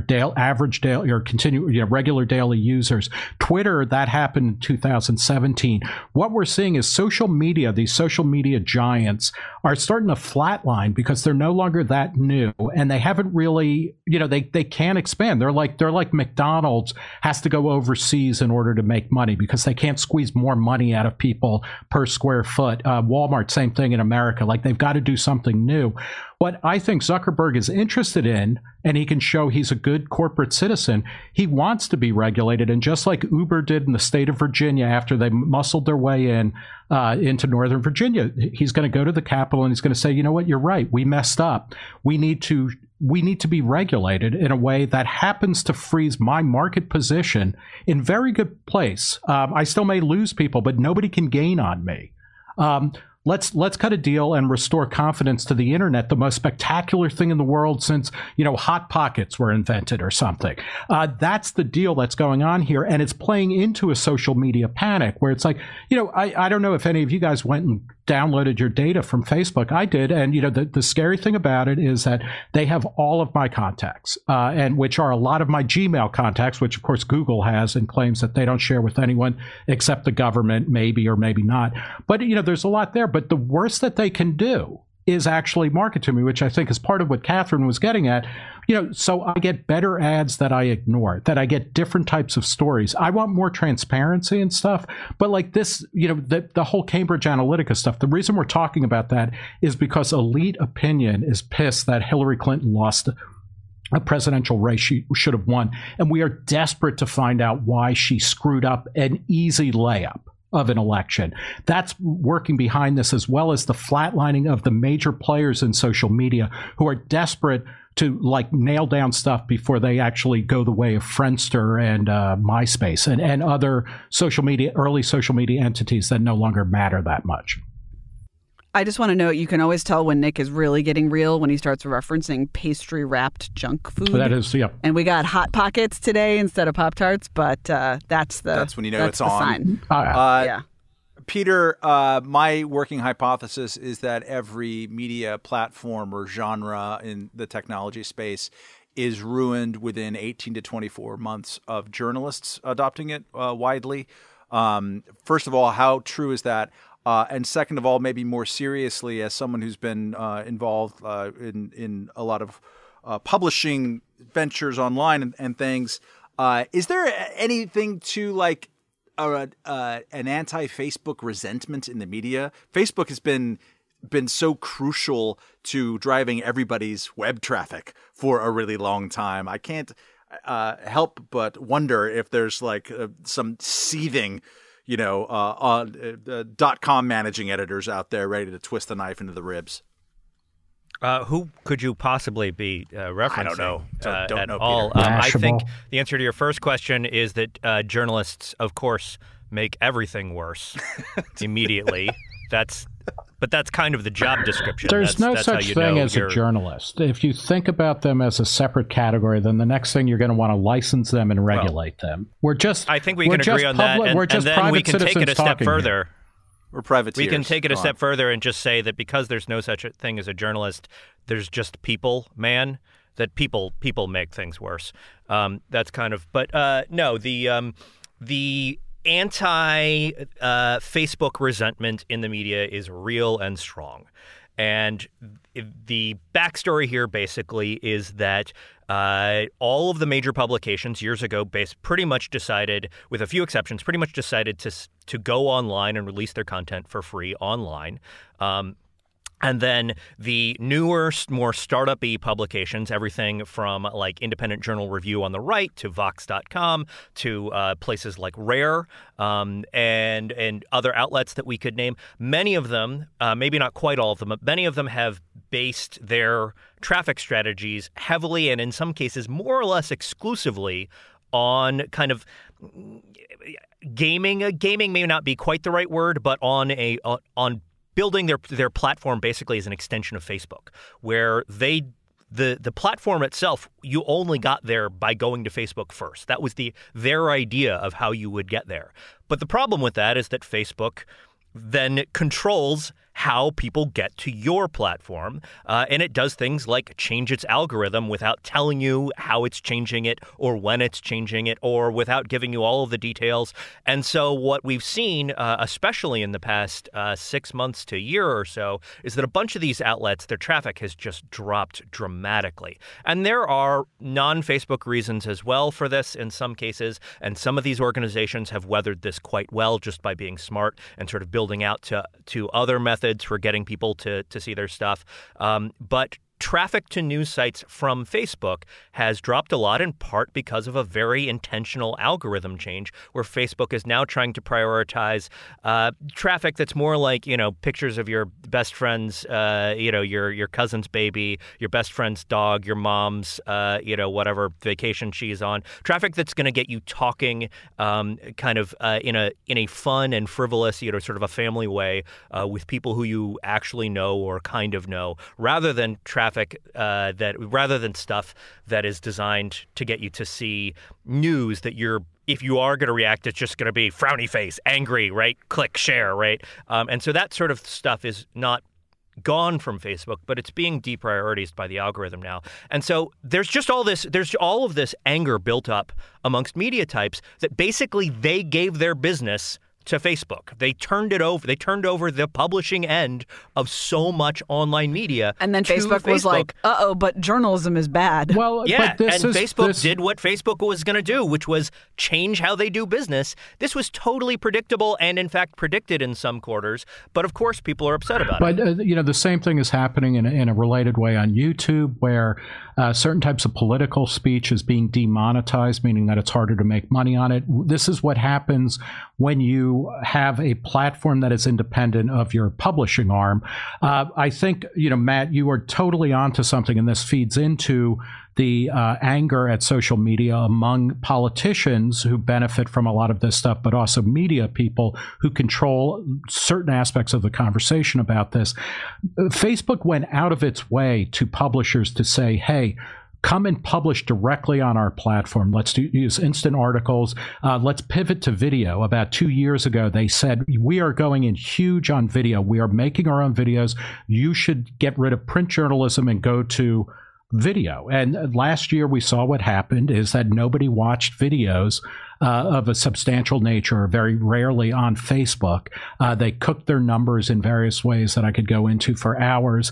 Regular daily users. Twitter, that happened in 2017. What we're seeing is these social media giants are starting to flatline because they're no longer that new, and they haven't really, they can't expand. They're like McDonald's has to go overseas in order to make money because they can't squeeze more money out of people per square foot. Walmart, same thing in America. They've got to do something new. What I think Zuckerberg is interested in, and he can show he's a good corporate citizen, he wants to be regulated. And just like Uber did in the state of Virginia after they muscled their way into Northern Virginia, he's going to go to the Capitol and he's going to say, you know what, you're right, we messed up. We need to be regulated in a way that happens to freeze my market position in very good place. I still may lose people, but nobody can gain on me. let's cut a deal and restore confidence to the internet, the most spectacular thing in the world since, Hot Pockets were invented or something. That's the deal that's going on here. And it's playing into a social media panic where it's like, I don't know if any of you guys went and downloaded your data from Facebook. I did. And, the scary thing about it is that they have all of my contacts, and which are a lot of my Gmail contacts, which of course Google has and claims that they don't share with anyone except the government, maybe or maybe not. But, there's a lot there. But the worst that they can do is actually market to me, which I think is part of what Catherine was getting at. So I get better ads that I ignore, that I get different types of stories. I want more transparency and stuff. But like this, the whole Cambridge Analytica stuff, the reason we're talking about that is because elite opinion is pissed that Hillary Clinton lost a presidential race she should have won. And we are desperate to find out why she screwed up an easy layup of an election. That's working behind this, as well as the flatlining of the major players in social media who are desperate to nail down stuff before they actually go the way of Friendster and MySpace and other early social media entities that no longer matter that much. I just want to note, you can always tell when Nick is really getting real when he starts referencing pastry-wrapped junk food. That is, yeah. And we got Hot Pockets today instead of Pop-Tarts, but that's when you know it's on. Sign. Yeah. Peter, my working hypothesis is that every media platform or genre in the technology space is ruined within 18 to 24 months of journalists adopting it widely. First of all, how true is that? And second of all, maybe more seriously, as someone who's been involved in a lot of publishing ventures online and things, is there anything to an anti-Facebook resentment in the media? Facebook has been so crucial to driving everybody's web traffic for a really long time. I can't help but wonder if there's some seething .com managing editors out there ready to twist the knife into the ribs. Who could you possibly be referencing? I don't know. Don't at know, all. I think the answer to your first question is that journalists, of course, make everything worse immediately. But that's kind of the job description. That's no such thing as a journalist. If you think about them as a separate category, then the next thing you're going to want to license them and regulate them. I think we can agree on that, and then we can take it a step further. We're privateers. We can take it a step further and just say that because there's no such a thing as a journalist, there's just people, man. That people make things worse. That's kind of. But no, the anti-Facebook resentment in the media is real and strong. And the backstory here basically is that all of the major publications years ago pretty much decided, with a few exceptions, to go online and release their content for free online. And then the newer, more startup-y publications, everything from Independent Journal Review on the right to Vox.com to places like Rare and other outlets that we could name. Many of them, maybe not quite all of them, but many of them have based their traffic strategies heavily and in some cases more or less exclusively on kind of gaming. Gaming may not be quite the right word, but on building their platform basically as an extension of Facebook, where the platform itself, you only got there by going to Facebook first. That was their idea of how you would get there. But the problem with that is that Facebook then controls how people get to your platform, and it does things like change its algorithm without telling you how it's changing it or when it's changing it or without giving you all of the details. And so what we've seen, especially in the past 6 months to a year or so, is that a bunch of these outlets, their traffic has just dropped dramatically. And there are non-Facebook reasons as well for this in some cases, and some of these organizations have weathered this quite well just by being smart and sort of building out to other methods for getting people to see their stuff. But traffic to news sites from Facebook has dropped a lot, in part because of a very intentional algorithm change where Facebook is now trying to prioritize traffic that's more like, pictures of your best friend's, your cousin's baby, your best friend's dog, your mom's, whatever vacation she's on. Traffic that's going to get you talking kind of in a fun and frivolous, sort of a family way with people who you actually know or kind of know, rather than rather than stuff that is designed to get you to see news that if you are going to react, it's just going to be frowny face, angry, right? Click, share, right? And so that sort of stuff is not gone from Facebook, but it's being deprioritized by the algorithm now. And so there's all of this anger built up amongst media types that basically they gave their business to Facebook. They turned over the publishing end of so much online media. And then Facebook was like, but journalism is bad. Well, yeah, Facebook did what Facebook was going to do, which was change how they do business. This was totally predictable and, in fact, predicted in some quarters. But, of course, people are upset about it. But, the same thing is happening in a related way on YouTube, where certain types of political speech is being demonetized, meaning that it's harder to make money on it. This is what happens when you have a platform that is independent of your publishing arm. I think, Matt, you are totally onto something, and this feeds into the anger at social media among politicians who benefit from a lot of this stuff, but also media people who control certain aspects of the conversation about this. Facebook went out of its way to publishers to say, hey, come and publish directly on our platform. Let's use instant articles. Let's pivot to video. About 2 years ago, they said, we are going in huge on video. We are making our own videos. You should get rid of print journalism and go to video. And last year we saw what happened is that nobody watched videos of a substantial nature, or very rarely on Facebook. They cooked their numbers in various ways that I could go into for hours,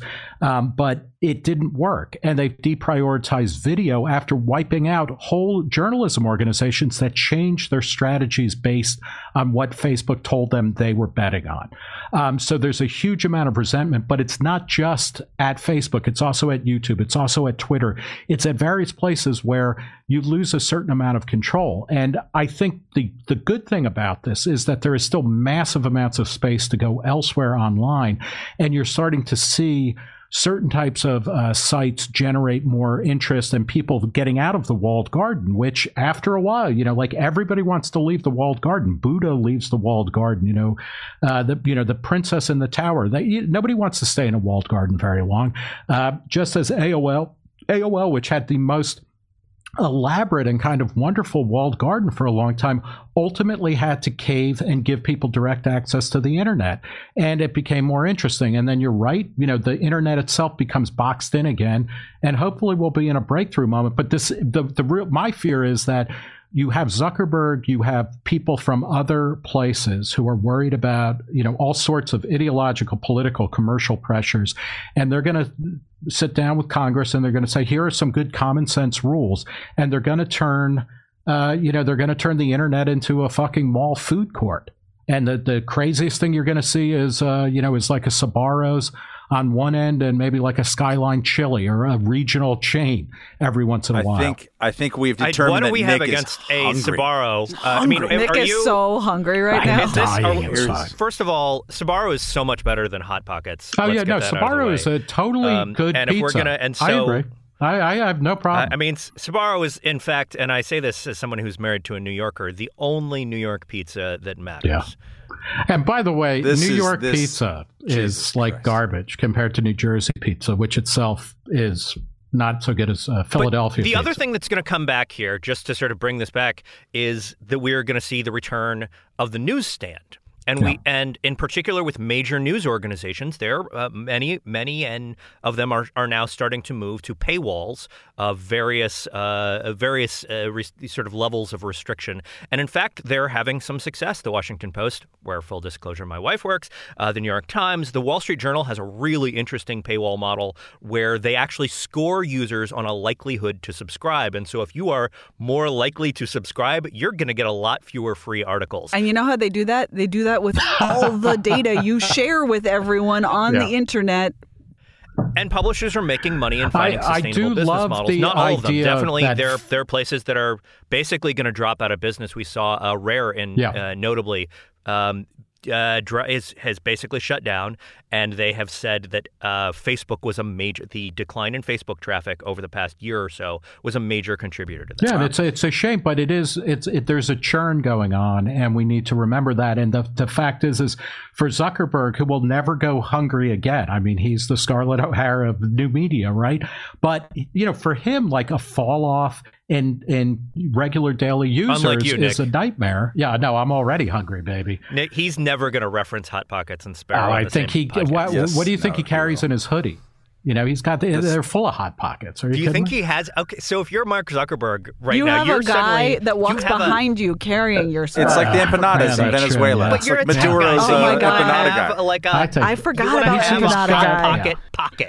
but it didn't work. And they've deprioritized video after wiping out whole journalism organizations that changed their strategies based on what Facebook told them they were betting on. So there's a huge amount of resentment, but it's not just at Facebook. It's also at YouTube. It's also at Twitter. It's at various places where you lose a certain amount of control. And I think the good thing about this is that there is still massive amounts of space to go elsewhere online. And you're starting to see certain types of sites generate more interest and people getting out of the walled garden, which after a while, like everybody wants to leave the walled garden. Buddha leaves the walled garden, the princess in the tower. Nobody wants to stay in a walled garden very long. Just as AOL, which had the most elaborate and kind of wonderful walled garden for a long time, ultimately had to cave and give people direct access to the internet, and it became more interesting. And then you're right, the internet itself becomes boxed in again, and hopefully we'll be in a breakthrough moment. But my fear is that you have Zuckerberg, you have people from other places who are worried about, all sorts of ideological, political, commercial pressures. And they're going to sit down with Congress and they're going to say, here are some good common sense rules. And they're going to turn, the internet into a fucking mall food court. And the craziest thing you're going to see is, is like a Sbarro's on one end and maybe like a Skyline Chili or a regional chain every once in a while. I think we've determined what do we have Nick against a hungry. Sbarro? Nick is so hungry right now. First of all, Sbarro is so much better than Hot Pockets. Oh, Sbarro is a totally good and pizza. If we're gonna, and so, I agree. I have no problem. Sbarro is, in fact, and I say this as someone who's married to a New Yorker, the only New York pizza that matters. Yeah. And by the way, New York pizza is like garbage compared to New Jersey pizza, which itself is not so good as Philadelphia pizza. The other thing that's going to come back here, just to sort of bring this back, is that we're going to see the return of the newsstand. And in particular with major news organizations, there many of them are now starting to move to paywalls of various sort of levels of restriction. And in fact, they're having some success. The Washington Post, where full disclosure, my wife works, the New York Times, the Wall Street Journal has a really interesting paywall model where they actually score users on a likelihood to subscribe. And so if you are more likely to subscribe, you're going to get a lot fewer free articles. And you know how they do that? They do that with all the data you share with everyone on the internet. And publishers are making money and finding sustainable business models. Not all of them. Definitely, there are places that are basically going to drop out of business. We saw Rare, notably, has basically shut down, and they have said that Facebook was the decline in Facebook traffic over the past year or so was a major contributor to that. Yeah, it's a shame, but there's a churn going on, and we need to remember that. And the fact is for Zuckerberg, who will never go hungry again. I mean, he's the Scarlett O'Hara of new media, right? But for him, like a fall off in regular daily users is a nightmare. Yeah, no, I'm already hungry, baby. Nick, he's never going to reference Hot Pockets and Sparrow. I think what do you think he carries in his hoodie? He's got they're full of Hot Pockets. Do you think he has? Okay, so if you're Mark Zuckerberg you now, have you're a guy that walks behind you carrying your stuff. It's like the empanadas in Venezuela. But you're like Maduro's empanada guy. I forgot about the empanada guy. Pocket.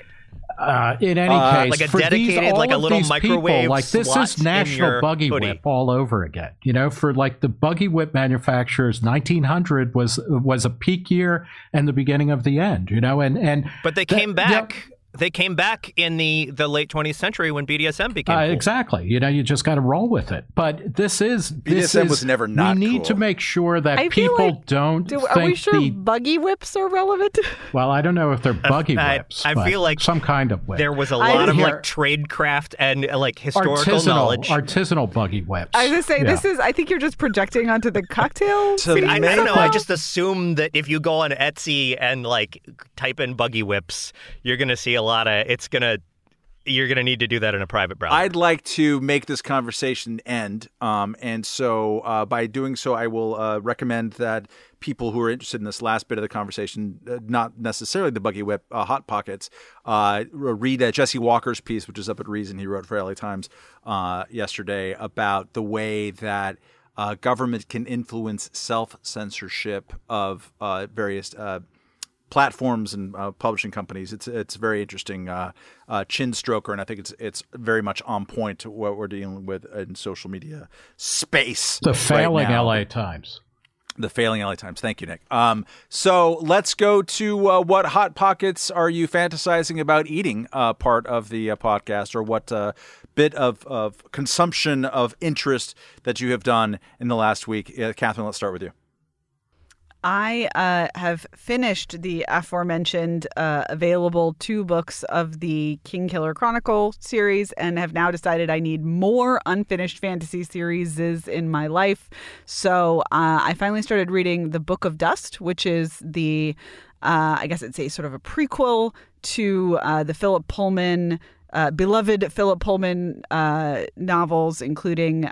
In any case, like a for dedicated, all like a little these microwave people, like this is National Buggy hoodie. Whip all over again. For like the Buggy Whip manufacturers, 1900 was a peak year and the beginning of the end. But they came back. They came back in the late 20th century when BDSM became cool. Exactly. You just got to roll with it. But BDSM was never not We need cool. to make sure that people don't think are we sure buggy whips are relevant? Well, I don't know if they're buggy whips. I feel like some kind of whip. There was a lot of like tradecraft and like historical knowledge. Artisanal buggy whips. I was going to say, I think you're just projecting onto the cocktail. I don't know. I just assume that if you go on Etsy and like type in buggy whips, you're going to see a lot of you're going to need to do that in a private browser. I'd like to make this conversation end. And so by doing so, I will recommend that people who are interested in this last bit of the conversation, not necessarily the Buggy Whip, Hot Pockets, read Jesse Walker's piece, which is up at Reason. He wrote for LA Times yesterday about the way that government can influence self-censorship of various platforms and publishing companies. It's very interesting chin stroker, and I think it's very much on point to what we're dealing with in social media space. The failing LA Times. The failing LA Times. Thank you, Nick. So let's go to what Hot Pockets are you fantasizing about eating part of the podcast, or what bit of consumption of interest that you have done in the last week. Catherine, let's start with you. I have finished the aforementioned available 2 books of the Kingkiller Chronicle series and have now decided I need more unfinished fantasy series in my life. So I finally started reading The Book of Dust, which is the, I guess it's a sort of a prequel to the Philip Pullman, beloved Philip Pullman novels, including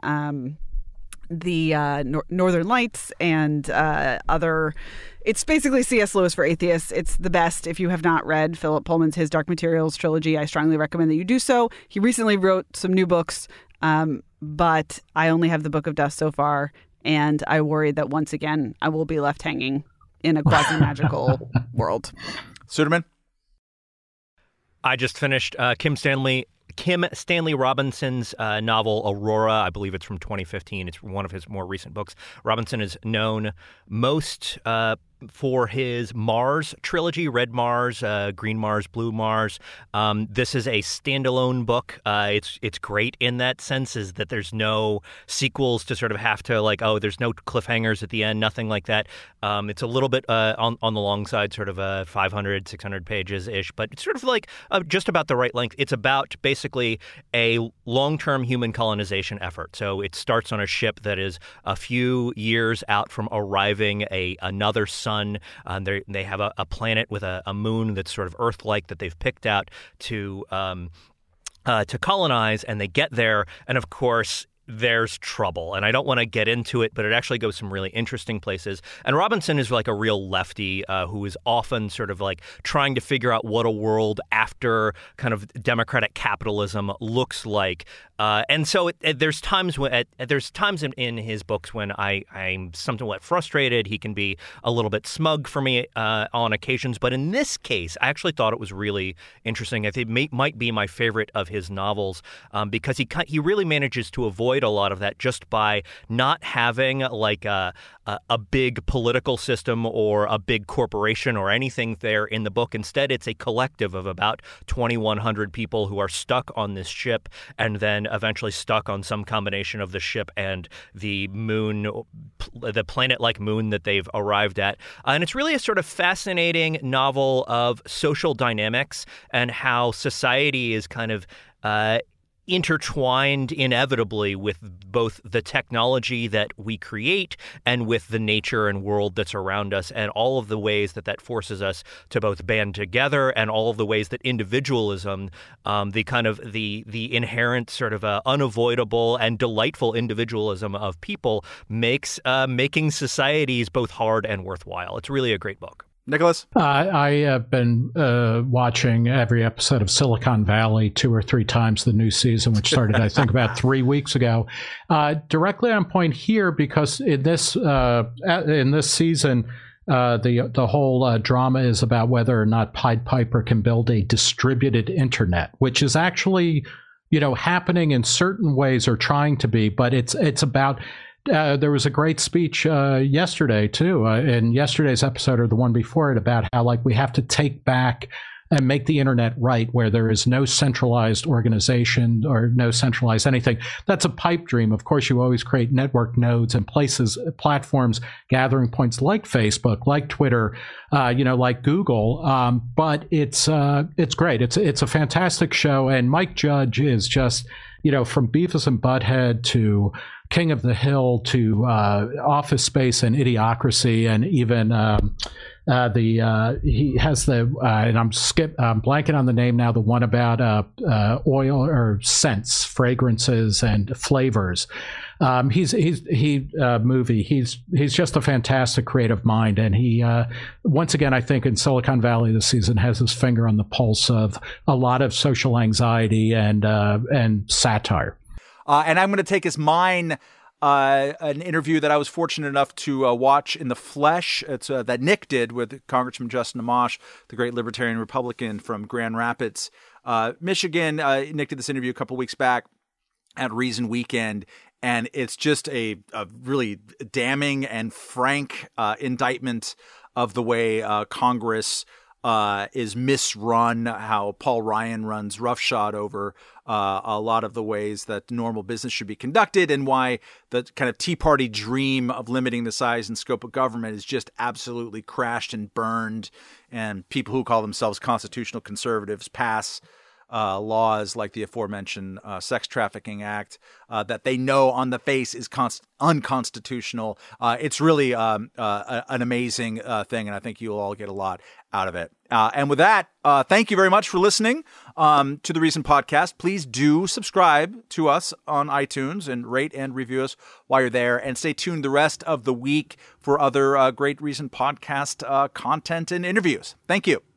the Northern Lights and other. It's basically C.S. Lewis for atheists. It's the best. If you have not read Philip Pullman's His Dark Materials trilogy, I strongly recommend that you do so. He recently wrote some new books, but I only have The Book of Dust so far, and I worry that once again I will be left hanging in a quasi-magical world. Suderman? I just finished Kim Stanley Robinson's novel Aurora. I believe it's from 2015. It's one of his more recent books. Robinson is known most for his Mars trilogy, Red Mars, Green Mars, Blue Mars. This is a standalone book. It's great in that sense, is that there's no sequels to sort of have to there's no cliffhangers at the end, nothing like that. It's a little bit on the long side, sort of 500, 600 pages-ish, but it's sort of like just about the right length. It's about basically a long-term human colonization effort. So it starts on a ship that is a few years out from arriving another sun. They have a planet with a moon that's sort of Earth-like that they've picked out to colonize, and they get there, and of course there's trouble. And I don't want to get into it, but it actually goes some really interesting places. And Robinson is like a real lefty who is often sort of like trying to figure out what a world after kind of democratic capitalism looks like. And so there's times in his books when I'm somewhat frustrated. He can be a little bit smug for me on occasions. But in this case, I actually thought it was really interesting. I think it might be my favorite of his novels because he really manages to avoid avoid a lot of that just by not having like a big political system or a big corporation or anything there in the book. Instead, it's a collective of about 2,100 people who are stuck on this ship and then eventually stuck on some combination of the ship and the moon, the planet-like moon that they've arrived at. And it's really a sort of fascinating novel of social dynamics and how society is kind of intertwined inevitably with both the technology that we create and with the nature and world that's around us, and all of the ways that that forces us to both band together, and all of the ways that individualism, the inherent sort of unavoidable and delightful individualism of people makes making societies both hard and worthwhile. It's really a great book. Nicholas? I have been watching every episode of Silicon Valley 2 or 3 times the new season, which started, I think, about 3 weeks ago. Directly on point here, because in this season, the whole drama is about whether or not Pied Piper can build a distributed internet, which is actually, happening in certain ways, or trying to be, but it's about. There was a great speech yesterday, too, in yesterday's episode or the one before it, about how we have to take back and make the internet right, where there is no centralized organization or no centralized anything. That's a pipe dream. Of course, you always create network nodes and platforms, gathering points like Facebook, like Twitter, like Google. But it's great. It's a fantastic show. And Mike Judge is just, from Beavis and Butthead to King of the Hill to Office Space and Idiocracy, and even he has and I'm blanking on the name now, the one about oil or scents, fragrances and flavors. He's just a fantastic creative mind, and he once again, I think, in Silicon Valley this season has his finger on the pulse of a lot of social anxiety and satire. And I'm going to take as mine an interview that I was fortunate enough to watch in the flesh. It's that Nick did with Congressman Justin Amash, the great libertarian Republican from Grand Rapids, Michigan. Nick did this interview a couple weeks back at Reason Weekend, and it's just a really damning and frank indictment of the way Congress is misrun, how Paul Ryan runs roughshod over a lot of the ways that normal business should be conducted, and why the kind of Tea Party dream of limiting the size and scope of government is just absolutely crashed and burned. And people who call themselves constitutional conservatives pass laws like the aforementioned Sex Trafficking Act that they know on the face is unconstitutional. It's really an amazing thing, and I think you'll all get a lot out of it. And with that, thank you very much for listening to the Reason Podcast. Please do subscribe to us on iTunes and rate and review us while you're there. And stay tuned the rest of the week for other great Reason Podcast content and interviews. Thank you.